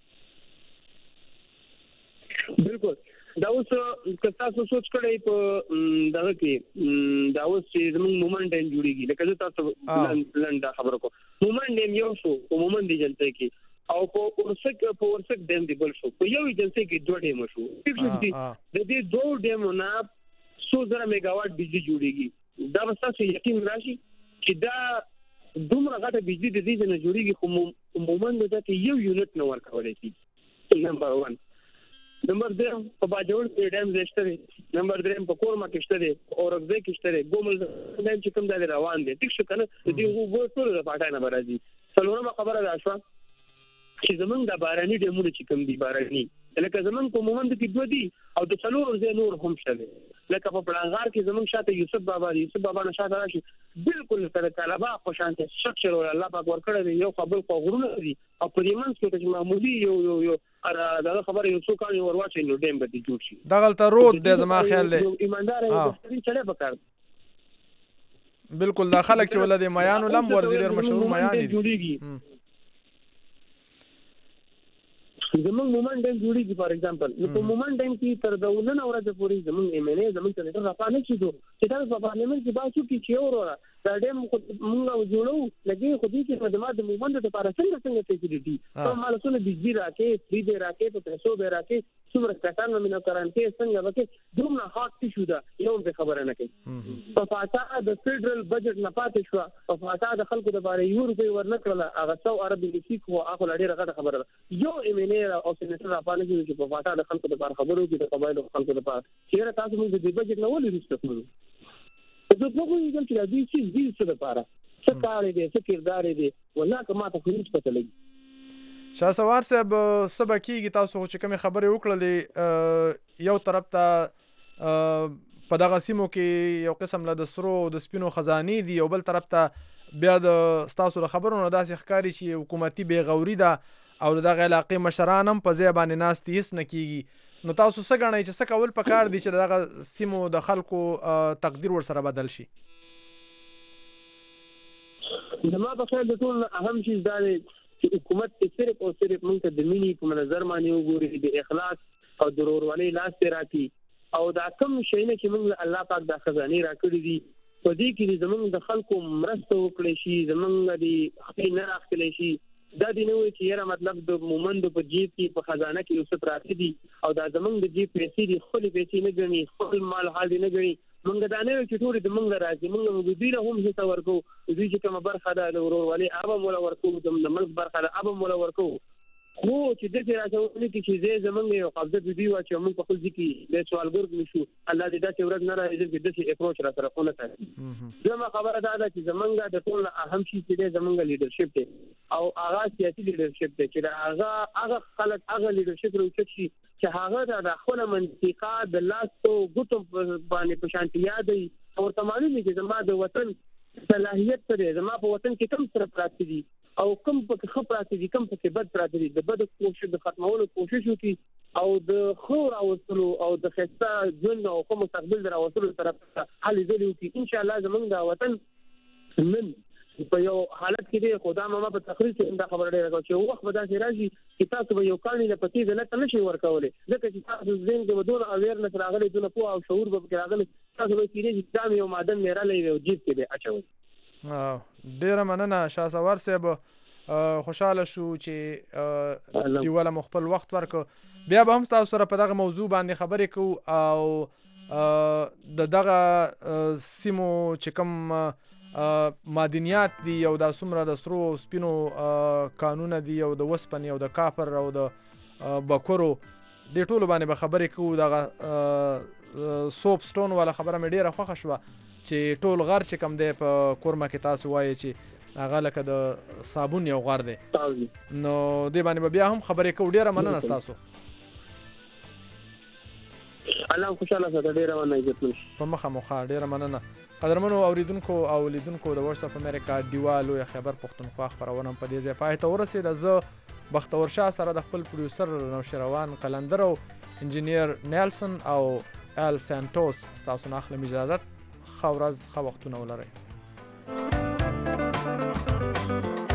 بالکل دا اوس که تاسو سوچ کړئ په دغه کې دا اوس چې زموږ مومنټ ډیم جوړیږي لکه تاسو لنډه خبره کو مومنټ ډیم یو شو مومنټ دی جنته کې او په ورسک په ورسک ډیم دی بل شو په یو جنته کې دوه ډیم شو د دې دوه ډیمونو نه څو زره میگاواټ بجلی جوړیږي دا تاسو یقین راشي چې دا دومره غټه بجلی د دې نه جوړیږي خو مومنټ د یو یونټ نه ورکول شي نمبر واحد نمبر دوه په باجوړ کې ډیم زشته دی، نمبر درې په کورما کې شته دی، اورګزې کې شته دی، ګومل ډیم چې کوم ځای روان دی ټیک شو کنه دې وو ټول د پټای نه راځي. څلورمه خبره ده شو چې زمونږ د باراني ډیمونه چې کوم دي باراني لکه زمونږ په مومند کې دوه دي او د څلور ځای نور هم شته لکه په پلانغار کې زمونږ شاته یوسف بابا دی، یوسف بابا نه شاته راشي بالکل تر کلابا خو شانته سټرکچر ول الله پاک ورکړی دی، یو خپل خو غرونه دي او په دې منځ کې چې معمولی یو یو یو دا خبره یو څو کال ورواچي نو ډیم به جوړ شي. دغلته رود د زما خیال دی ایماندار دی چلے پکار بالکل دا خلک چې ولادي میان لم ورزي ډیر مشهور میان دي. زمون مومند ډیم جوړیږي فار ایگزامپل نو په مومند ډیم کې تر دولنه ورځ پورې زمون ایم ان ای زمون سېنیټر راپانه شي چې دا په پارلیمنت کې باسو کې چې اورا دا ډیم موږ جوړو لګي خو دې چې د ماده مومند لپاره څنګه څنګه فیسیلیټي ته مالونه بيجي راکې فری دی راکې په پیسو به راکې څومره کسان مینه کران کې څنګه وکړي دومره هاټ شو دا یو به خبره نه کوي. په فاصله د فدرال بجټ نه پاتې شو، په فاصله د خلکو د باره یو روپی ورنکړه هغه څو عربي لیکي خو هغه لړې راغله خبره یو ایم ان ای او سېنیټر راپانه شي چې په فاصله د خلکو د باره خبرو کې د قبایلو خلکو لپاره چیرې تاسو موږ د بجټ نه ولې رسېږو زه په کوم ځل چې د دې څه دې څه لپاره څه کار دی څه کردار دی والله که ما ته خو هیڅ پته لګي. شاه سوار صاحب سبا کېږي تاسو چې کومې خبرې وکړلې یو طرف ته په دغه سیمو کې یو قسم له د سرو د سپینو خزانې دي او بل طرف ته بیا د ستاسو له خبرونو داسې ښکاري چې حکومتي بېغوري ده او دغه علاقې مشران هم په ځای باندې ناست هیڅ نه کېږي. نو تاسو څه ګڼئ چې څه کول پکار دي چې دغه سیمو د خلکو تقدیر ورسره بدل شي؟ زما په خیال د ټول اهم شی دا دی چې حکومت صرف او صرف موږ ته د مینې په نظر باندې وګوري، د اخلاص او د ورورولۍ لاس ته راکړي او دا کوم شیونه چې موږ الله پاک د خزانه راکړي دي په دې کې زمونږ د خلکو مرسته وکړي شي، زمونږ د خپل نه راخلي شي. دا دی نو چې یاره مطلب د مومند په جیب کې په خزانه کې اوسه پراته دي او دا زمونږ د جیب پیسې دي خپل پیسې نه ګڼي، خپل مال حال نه ګڼي. موږ دا نه چې ټول د موږ راځي موږ دوی له هم هیڅ ورکو دوی چې کوم برخه ده له ورورولۍ ابا مولا ورکو د ملک برخه ده ابا مولا ورکو خو چې د دې راځول کې چې زه زمونږ یو قبضه دی و چې موږ په خپل ځکه د سوالګر نشو الله دې دا چې ورځ نه راځي چې د دې اپروچ را سره خونه کوي. زما خبره دا ده چې زمونږ د ټول اهم شی چې زمونږ لیدرشپ دی او هغه سیاسي لیدرشپ دی چې هغه هغه خلک هغه لیدرشپ وروچي چې هغه د خپل منطقه د لاستو ګوتو باندې په شانتیا دی او تمامي چې زما د وطن صلاحیت سره زما په وطن کې کم سره پراته دي او کم په خپل پراته دي کم په بد پراته دي د بد کوشش د ختمولو کوشش وکړي او د خور او وصلو او د خسته ژوند او کوم مستقبل در وصلو طرف حل دی وکړي ان شاء الله زمونږ د وطن نن په یو حالت کې دی خدا ما په تقریر کې دا خبره ډیره چې وخت به دا راشي چې تاسو به یو کاني د پتی د لته نشي ورکولې ځکه چې تاسو ځین کې ودون اویرنس راغلي دونه په او شعور به راغلي تاسو به کېږي چې دا یو معدن نه رالې او جیب کې به اچوي. ډیره مننه شاه سوار صاحب، خوشاله شو چې دیواله مخبل وخت ورکو بیا به هم تاسو سره په دغه موضوع باندې خبرې کوو او د دغه سیمو چې کوم معدنیات دي او د سمره د سرو سپینو قانون دي او د وسپنې او د کاپر او د بکورو د ټولو باندې به خبرې کوو. دغه سوپ سټون والا خبره مې ډیره خوښه شوه چې ټول غر چې کم دی په کورما کې تاسو وایي چې هغه لکه د صابون یو غر دی نو دې باندې به بیا هم خبرې کوو. ډیره مننه ستاسو. الله خوشاله سره ډیره مننه عزتمن په مخه مخه ډیره مننه. قدرمنو اوریدونکو او لیدونکو د واتس اپ امریکا دیوالو یا خبر پښتونخوا خبرونه په دې ځای پای ته ورسېده. زه بختور شاه سره د خپل پروډوسر نوشروان قلندر او انجینیر نیلسن او ال سانتوس تاسو نه اخلم اجازه. ښه ورځ ښه وختونه ولرئ.